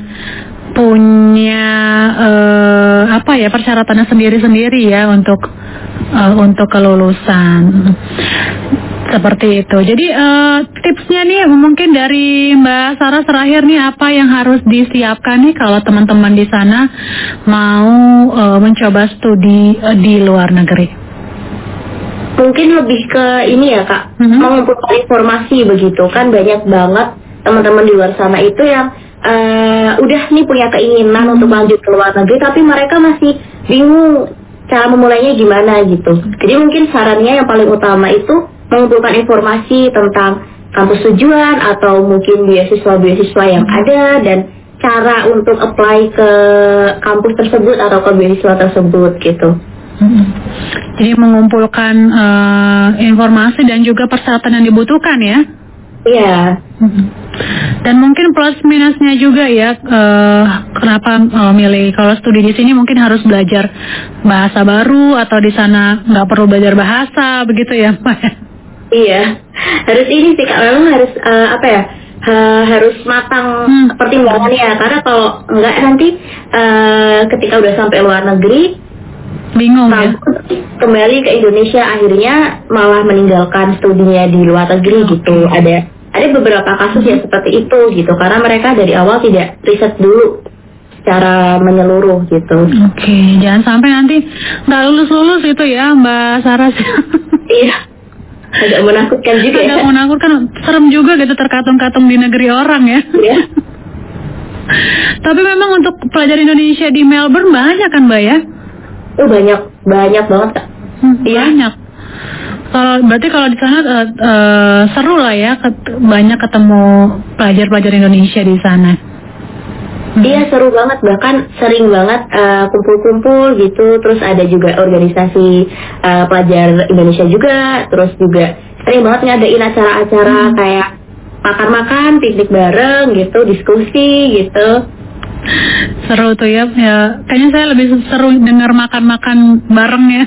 Speaker 1: punya uh, apa ya persyaratannya sendiri-sendiri ya untuk uh, untuk kelulusan seperti itu. Jadi uh, tipsnya nih mungkin dari Mbak Sarah terakhir nih, apa yang harus disiapkan nih kalau teman-teman di sana mau uh, mencoba studi uh, di luar negeri?
Speaker 10: Mungkin lebih ke ini ya Kak, mm-hmm. mengumpulkan informasi begitu kan, banyak banget teman-teman di luar sana itu yang Uh, udah nih punya keinginan hmm. untuk lanjut ke luar negeri, tapi mereka masih bingung cara memulainya gimana gitu. Jadi mungkin sarannya yang paling utama itu mengumpulkan informasi tentang kampus tujuan atau mungkin beasiswa-beasiswa yang ada dan cara untuk apply ke kampus tersebut atau ke beasiswa tersebut gitu.
Speaker 1: Hmm. Jadi mengumpulkan uh, informasi dan juga persyaratan yang dibutuhkan ya.
Speaker 10: Iya.
Speaker 1: Hmm. Dan mungkin plus minusnya juga ya, uh, kenapa uh, milih kalau studi di sini mungkin harus belajar bahasa baru, atau di sana nggak perlu belajar bahasa begitu ya Pak?
Speaker 10: Iya, harus ini sih Kak, memang harus uh, apa ya, uh, harus matang hmm. pertimbangannya ya, karena kalau nggak nanti uh, ketika udah sampai luar negeri
Speaker 1: bingung ya,
Speaker 10: kembali ke Indonesia akhirnya malah meninggalkan studinya di luar negeri okay. gitu. Ada Ada beberapa kasus yang seperti itu gitu, karena mereka dari awal tidak riset dulu secara menyeluruh gitu.
Speaker 1: Oke, okay, jangan sampai nanti nggak lulus-lulus itu ya Mbak Sarah.
Speaker 10: Iya, agak menakutkan juga
Speaker 1: agak
Speaker 10: ya.
Speaker 1: Agak menakutkan, serem juga gitu terkatung-katung di negeri orang ya. Iya. Tapi memang untuk pelajar Indonesia di Melbourne banyak kan Mbak ya?
Speaker 10: Oh banyak, banyak banget Kak.
Speaker 1: Hmm, iya. Banyak. Kalau berarti kalau di sana uh, uh, seru lah ya, ket, banyak ketemu pelajar-pelajar Indonesia di sana.
Speaker 10: Iya hmm. seru banget, bahkan sering banget uh, kumpul-kumpul gitu. Terus ada juga organisasi uh, pelajar Indonesia juga. Terus juga sering banget ngadain acara-acara hmm. kayak makan-makan, piknik bareng gitu, diskusi gitu.
Speaker 1: Seru tuh ya, ya kayaknya saya lebih seru dengar makan-makan bareng ya.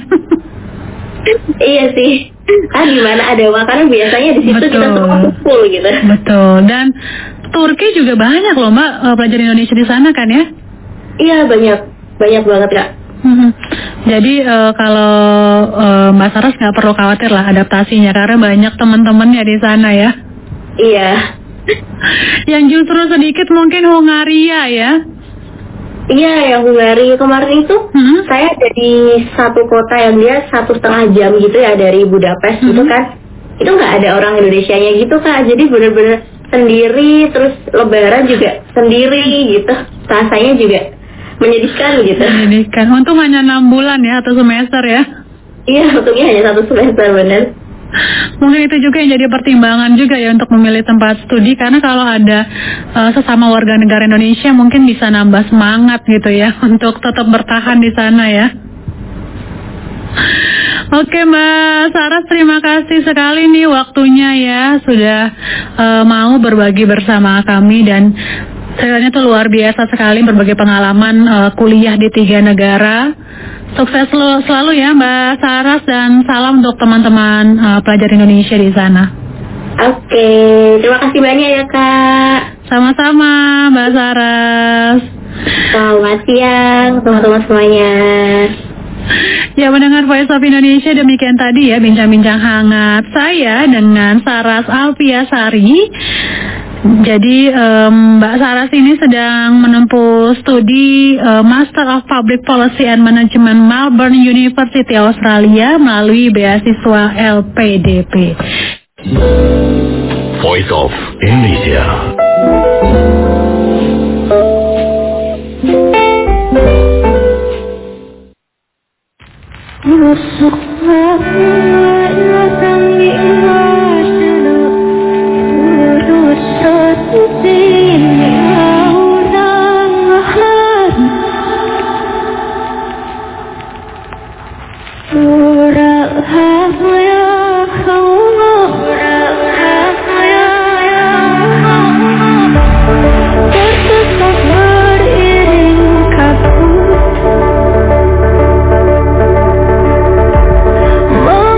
Speaker 10: Iya sih, ah gimana ada makanan biasanya di situ betul. Kita semua kumpul gitu.
Speaker 1: Betul, dan Turki juga banyak loh Mbak pelajar Indonesia di sana kan ya?
Speaker 10: Iya banyak, banyak banget Kak.
Speaker 1: Hmm. Jadi uh, kalau uh, Mbak Saras nggak perlu khawatir lah adaptasinya, karena banyak teman-temannya di sana ya.
Speaker 10: Iya.
Speaker 1: Yang justru sedikit mungkin Hungaria ya.
Speaker 10: Iya, yang Hungaria kemarin itu hmm? saya ada di satu kota yang dia satu setengah jam gitu ya dari Budapest hmm? gitu kan. Itu nggak ada orang Indonesianya gitu Kak, jadi bener-bener sendiri, terus Lebaran juga sendiri gitu. Rasanya juga menyedihkan gitu.
Speaker 1: Menyedihkan. Untung hanya enam bulan ya atau semester ya.
Speaker 10: Iya, untungnya hanya satu semester bener.
Speaker 1: Mungkin itu juga yang jadi pertimbangan juga ya untuk memilih tempat studi, karena kalau ada uh, sesama warga negara Indonesia mungkin bisa nambah semangat gitu ya untuk tetap bertahan di sana ya. Oke Mbak Saras, terima kasih sekali nih waktunya ya, sudah uh, mau berbagi bersama kami, dan ceritanya tuh luar biasa sekali, berbagai pengalaman uh, kuliah di tiga negara. Sukses selalu, selalu ya Mbak Saras, dan salam untuk teman-teman uh, pelajar Indonesia di sana.
Speaker 10: Oke, terima kasih banyak ya Kak.
Speaker 1: Sama-sama Mbak Saras.
Speaker 10: Selamat siang teman-teman semuanya.
Speaker 1: Ya, mendengar Voice of Indonesia, demikian tadi ya bincang-bincang hangat saya dengan Saras Alfiasari. Jadi um, Mbak Saras ini sedang menempuh studi uh, Master of Public Policy and Management Melbourne University Australia melalui beasiswa L P D P.
Speaker 8: Voice of Indonesia.
Speaker 9: Oh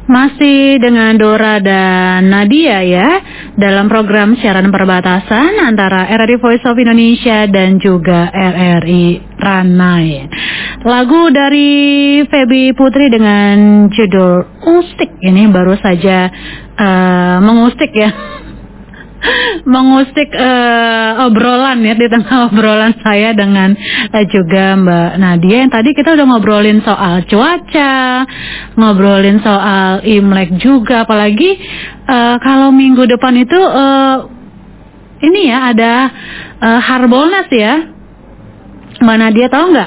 Speaker 1: Masih dengan Dora dan Nadia ya, dalam program siaran perbatasan antara R R I Voice of Indonesia dan juga R R I Ranai. Lagu dari Feby Putri dengan judul Ustik ini baru saja uh, mengustik ya. mengusik uh, obrolan ya di tengah obrolan saya dengan uh, juga Mbak Nadia yang tadi kita udah ngobrolin soal cuaca, ngobrolin soal Imlek juga, apalagi uh, kalau minggu depan itu uh, ini ya ada uh, Harbolnas ya, Mbak Nadia tahu nggak?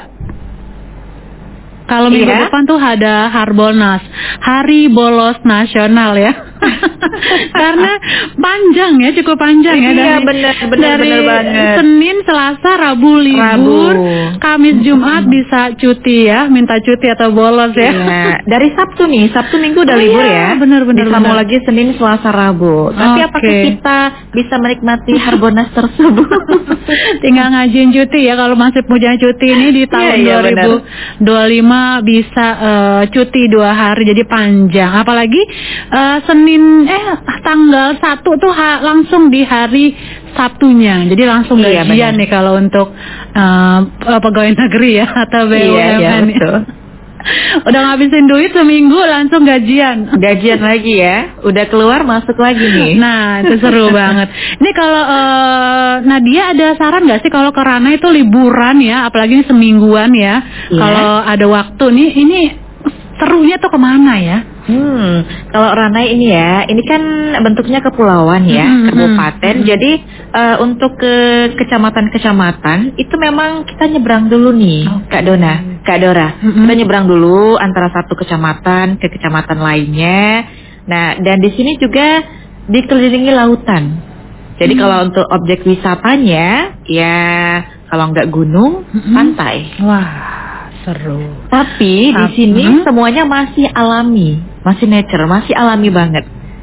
Speaker 1: Kalau minggu iya. depan tuh ada Harbolnas, Hari Bolos Nasional ya. Karena panjang ya, cukup panjang ya.
Speaker 2: Iya benar benar benar banget.
Speaker 1: Senin, Selasa, Rabu libur, Rabu. Kamis, Jumat hmm. bisa cuti ya, minta cuti atau bolos ya.
Speaker 2: Iya. Dari Sabtu nih, Sabtu Minggu udah oh, libur iya. ya.
Speaker 1: Benar benar.
Speaker 2: Bisa mau lagi Senin, Selasa, Rabu. Tapi okay. apakah kita bisa menikmati Harbolnas tersebut?
Speaker 1: Tinggal ngajuin cuti ya kalau masih punya cuti ini di tahun iya, iya, dua ribu dua puluh lima bisa uh, cuti dua hari jadi panjang. Apalagi uh, Senin eh tanggal satu tuh ha, langsung di hari Sabtunya. Jadi langsung iya, gajian bener. nih kalau untuk uh, pegawai negeri ya atau B U M N. Iya, iya, betul. Udah ngabisin duit seminggu langsung gajian.
Speaker 2: Gajian lagi ya. Udah keluar masuk lagi nih.
Speaker 1: Nah, itu seru banget. Ini kalau uh, Nadia ada saran nggak sih kalau ke Ranai itu liburan ya, apalagi ini semingguan ya. Yeah. Kalau ada waktu nih, ini serunya tuh kemana ya?
Speaker 2: Hmm, kalau Ranai ini ya, ini kan bentuknya kepulauan ya, hmm, kabupaten. Hmm. Jadi uh, untuk ke kecamatan-kecamatan itu memang kita nyebrang dulu nih, okay. Kak Dona, Kak Dora. Hmm. Kita nyebrang dulu antara satu kecamatan ke kecamatan lainnya. Nah, dan di sini juga dikelilingi lautan. Jadi hmm. kalau untuk objek wisatanya, ya kalau nggak gunung, hmm. pantai.
Speaker 1: Wah. Seru.
Speaker 2: Tapi di sini hmm? semuanya masih alami, masih nature, masih alami banget.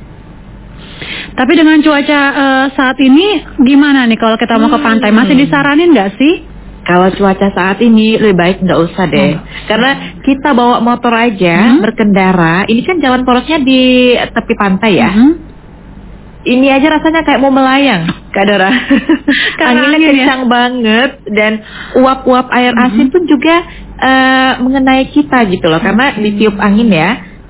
Speaker 1: Tapi dengan cuaca uh, saat ini gimana nih kalau kita mau ke pantai? Masih disaranin nggak sih?
Speaker 2: Kalau cuaca saat ini lebih baik nggak usah deh, hmm. karena kita bawa motor aja, hmm? berkendara. Ini kan jalan porosnya di tepi pantai ya. Hmm? Ini aja rasanya kayak mau melayang, Kak Dora. Anginnya angin kencang ya? banget dan uap-uap air asin mm-hmm. pun juga uh, mengenai kita gitu loh, karena mm-hmm. ditiup angin ya.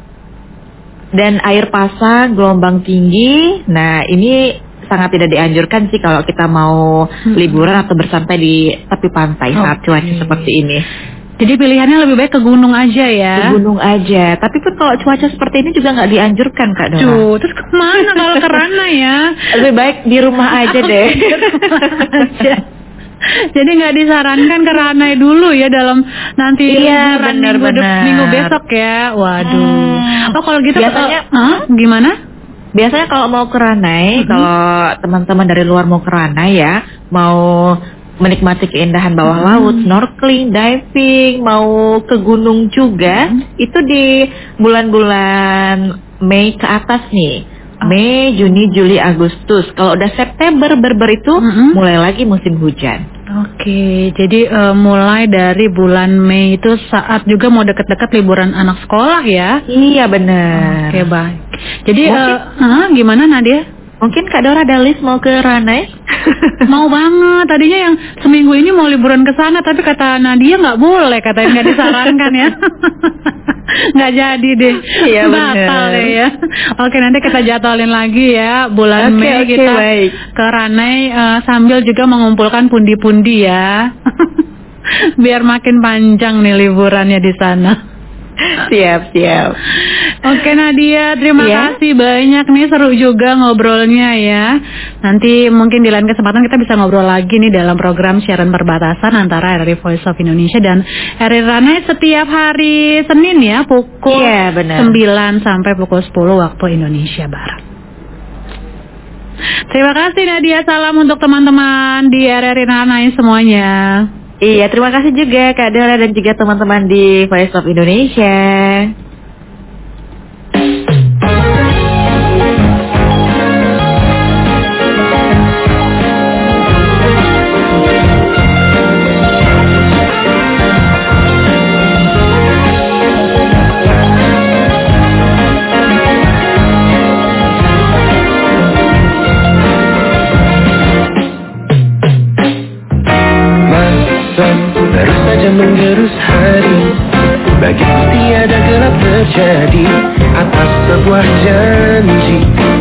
Speaker 2: Dan air pasang, gelombang tinggi. Nah, ini sangat tidak dianjurkan sih kalau kita mau mm-hmm. liburan atau bersantai di tepi pantai okay. saat cuaca seperti ini.
Speaker 1: Jadi pilihannya lebih baik ke gunung aja ya.
Speaker 2: Ke gunung aja. Tapi pun kalau cuaca seperti ini juga nggak dianjurkan Kak Dora.
Speaker 1: Duh, terus kemana kalau ke Ranai ya?
Speaker 2: Lebih baik di rumah aja deh.
Speaker 1: aja. Jadi nggak disarankan ke Ranai dulu ya dalam nanti
Speaker 2: iya, bener,
Speaker 1: minggu,
Speaker 2: bener.
Speaker 1: minggu besok ya. Waduh. Hmm. Oh kalau gitu
Speaker 2: biasanya,
Speaker 1: uh, huh? gimana?
Speaker 2: Biasanya kalau mau ke Ranai, mm-hmm. kalau teman-teman dari luar mau ke Ranai ya, mau menikmati keindahan bawah hmm. laut, snorkeling, diving, mau ke gunung juga, hmm. itu di bulan-bulan Mei ke atas nih. Oh. Mei, Juni, Juli, Agustus. Kalau udah September, berber itu hmm. mulai lagi musim hujan.
Speaker 1: Oke, jadi uh, mulai dari bulan Mei itu saat juga mau deket-deket liburan anak sekolah ya?
Speaker 2: Iya benar.
Speaker 1: Oke baik. Jadi uh, uh, gimana Nadia?
Speaker 2: Mungkin Kak Dora ada list mau ke Ranai?
Speaker 1: Mau banget. Tadinya yang seminggu ini mau liburan ke sana, tapi kata Nadia nggak boleh, katanya nggak disarankan ya. Nggak jadi deh.
Speaker 2: Iya
Speaker 1: batal deh ya. Oke, nanti kita jadwalin lagi ya bulan okay, Mei okay, kita baik. ke Ranai uh, sambil juga mengumpulkan pundi-pundi ya. Biar makin panjang nih liburannya di sana.
Speaker 2: Siap, siap.
Speaker 1: Oke Nadia, terima yeah. kasih banyak nih, seru juga ngobrolnya ya. Nanti mungkin di lain kesempatan kita bisa ngobrol lagi nih dalam program siaran perbatasan antara R R I Voice of Indonesia dan R R I Ranai setiap hari Senin ya, pukul yeah, sembilan sampai pukul sepuluh waktu Indonesia Barat. Terima kasih Nadia, salam untuk teman-teman di R R I Ranai semuanya.
Speaker 2: Iya, terima kasih juga Kak Dora dan juga teman-teman di Voice of Indonesia.
Speaker 11: atas sebuah janji,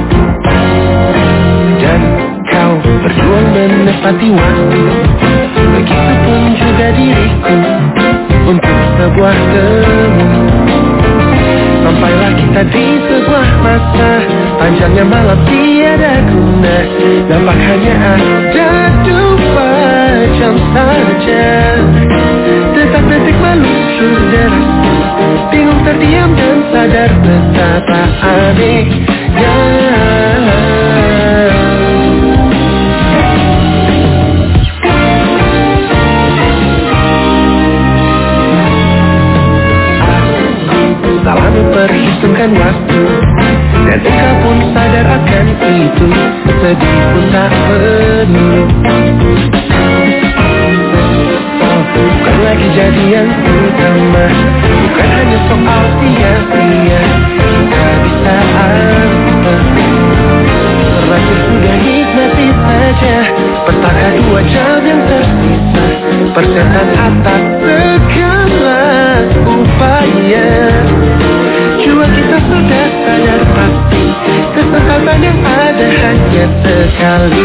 Speaker 11: dan kau berjuang menepati waktu. Begitupun juga diriku untuk sebuah temu. Sampailah kita di sebuah masa, panjangnya malam tiada guna, nampak hanya ada dua jam saja. Detak-detik meluncur deras, bingung terdiam dan sadar betapa anehnya. Salah memperhitungkan waktu, dan engkau pun sadar akan itu. Sedih pun tak perlu. Oh, bukan lagi jadi yang utama, bukan hanya soal sia-sia. Kita bisa apa? Terakhir sudah nikmati saja, petaka dua jam yang tersisa, persetan atas segala upaya. Jua kita sudah sadar pasti, kesempatan yang ada hanya sekali.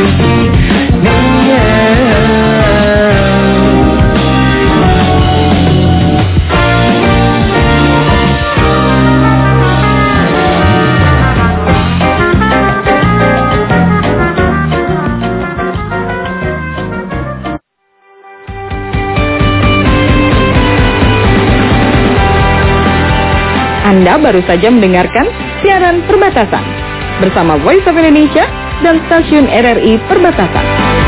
Speaker 12: Anda baru saja mendengarkan siaran Perbatasan bersama Voice of Indonesia dan stasiun R R I Perbatasan.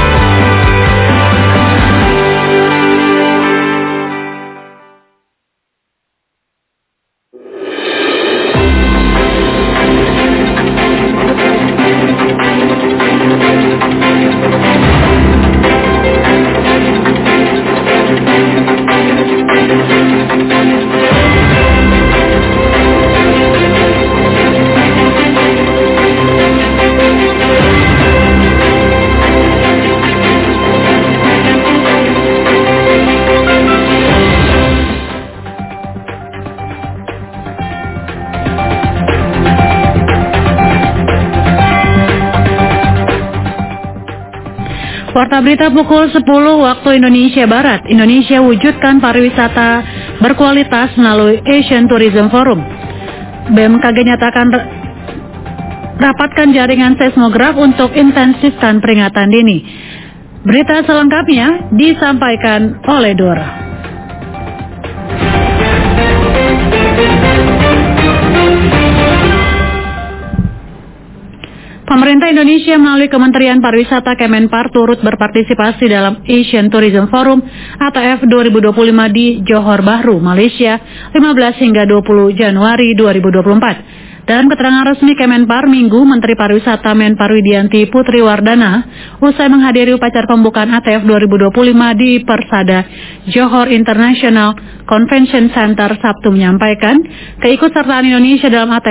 Speaker 1: Warta berita pukul sepuluh waktu Indonesia Barat. Indonesia wujudkan pariwisata berkualitas melalui Asian Tourism Forum. B M K G nyatakan rapatkan jaringan seismograf untuk intensifkan peringatan dini. Berita selengkapnya disampaikan oleh Dora. Pemerintah Indonesia melalui Kementerian Pariwisata Kemenpar turut berpartisipasi dalam Asian Tourism Forum A T F dua ribu dua puluh lima di Johor Bahru, Malaysia, lima belas hingga dua puluh Januari dua ribu dua puluh empat. Dalam keterangan resmi Kemenpar Minggu, Menteri Pariwisata Menpar Widianti Putri Wardana usai menghadiri upacara pembukaan A T F dua ribu dua puluh lima di Persada Johor International Convention Center Sabtu menyampaikan keikutsertaan Indonesia dalam A T F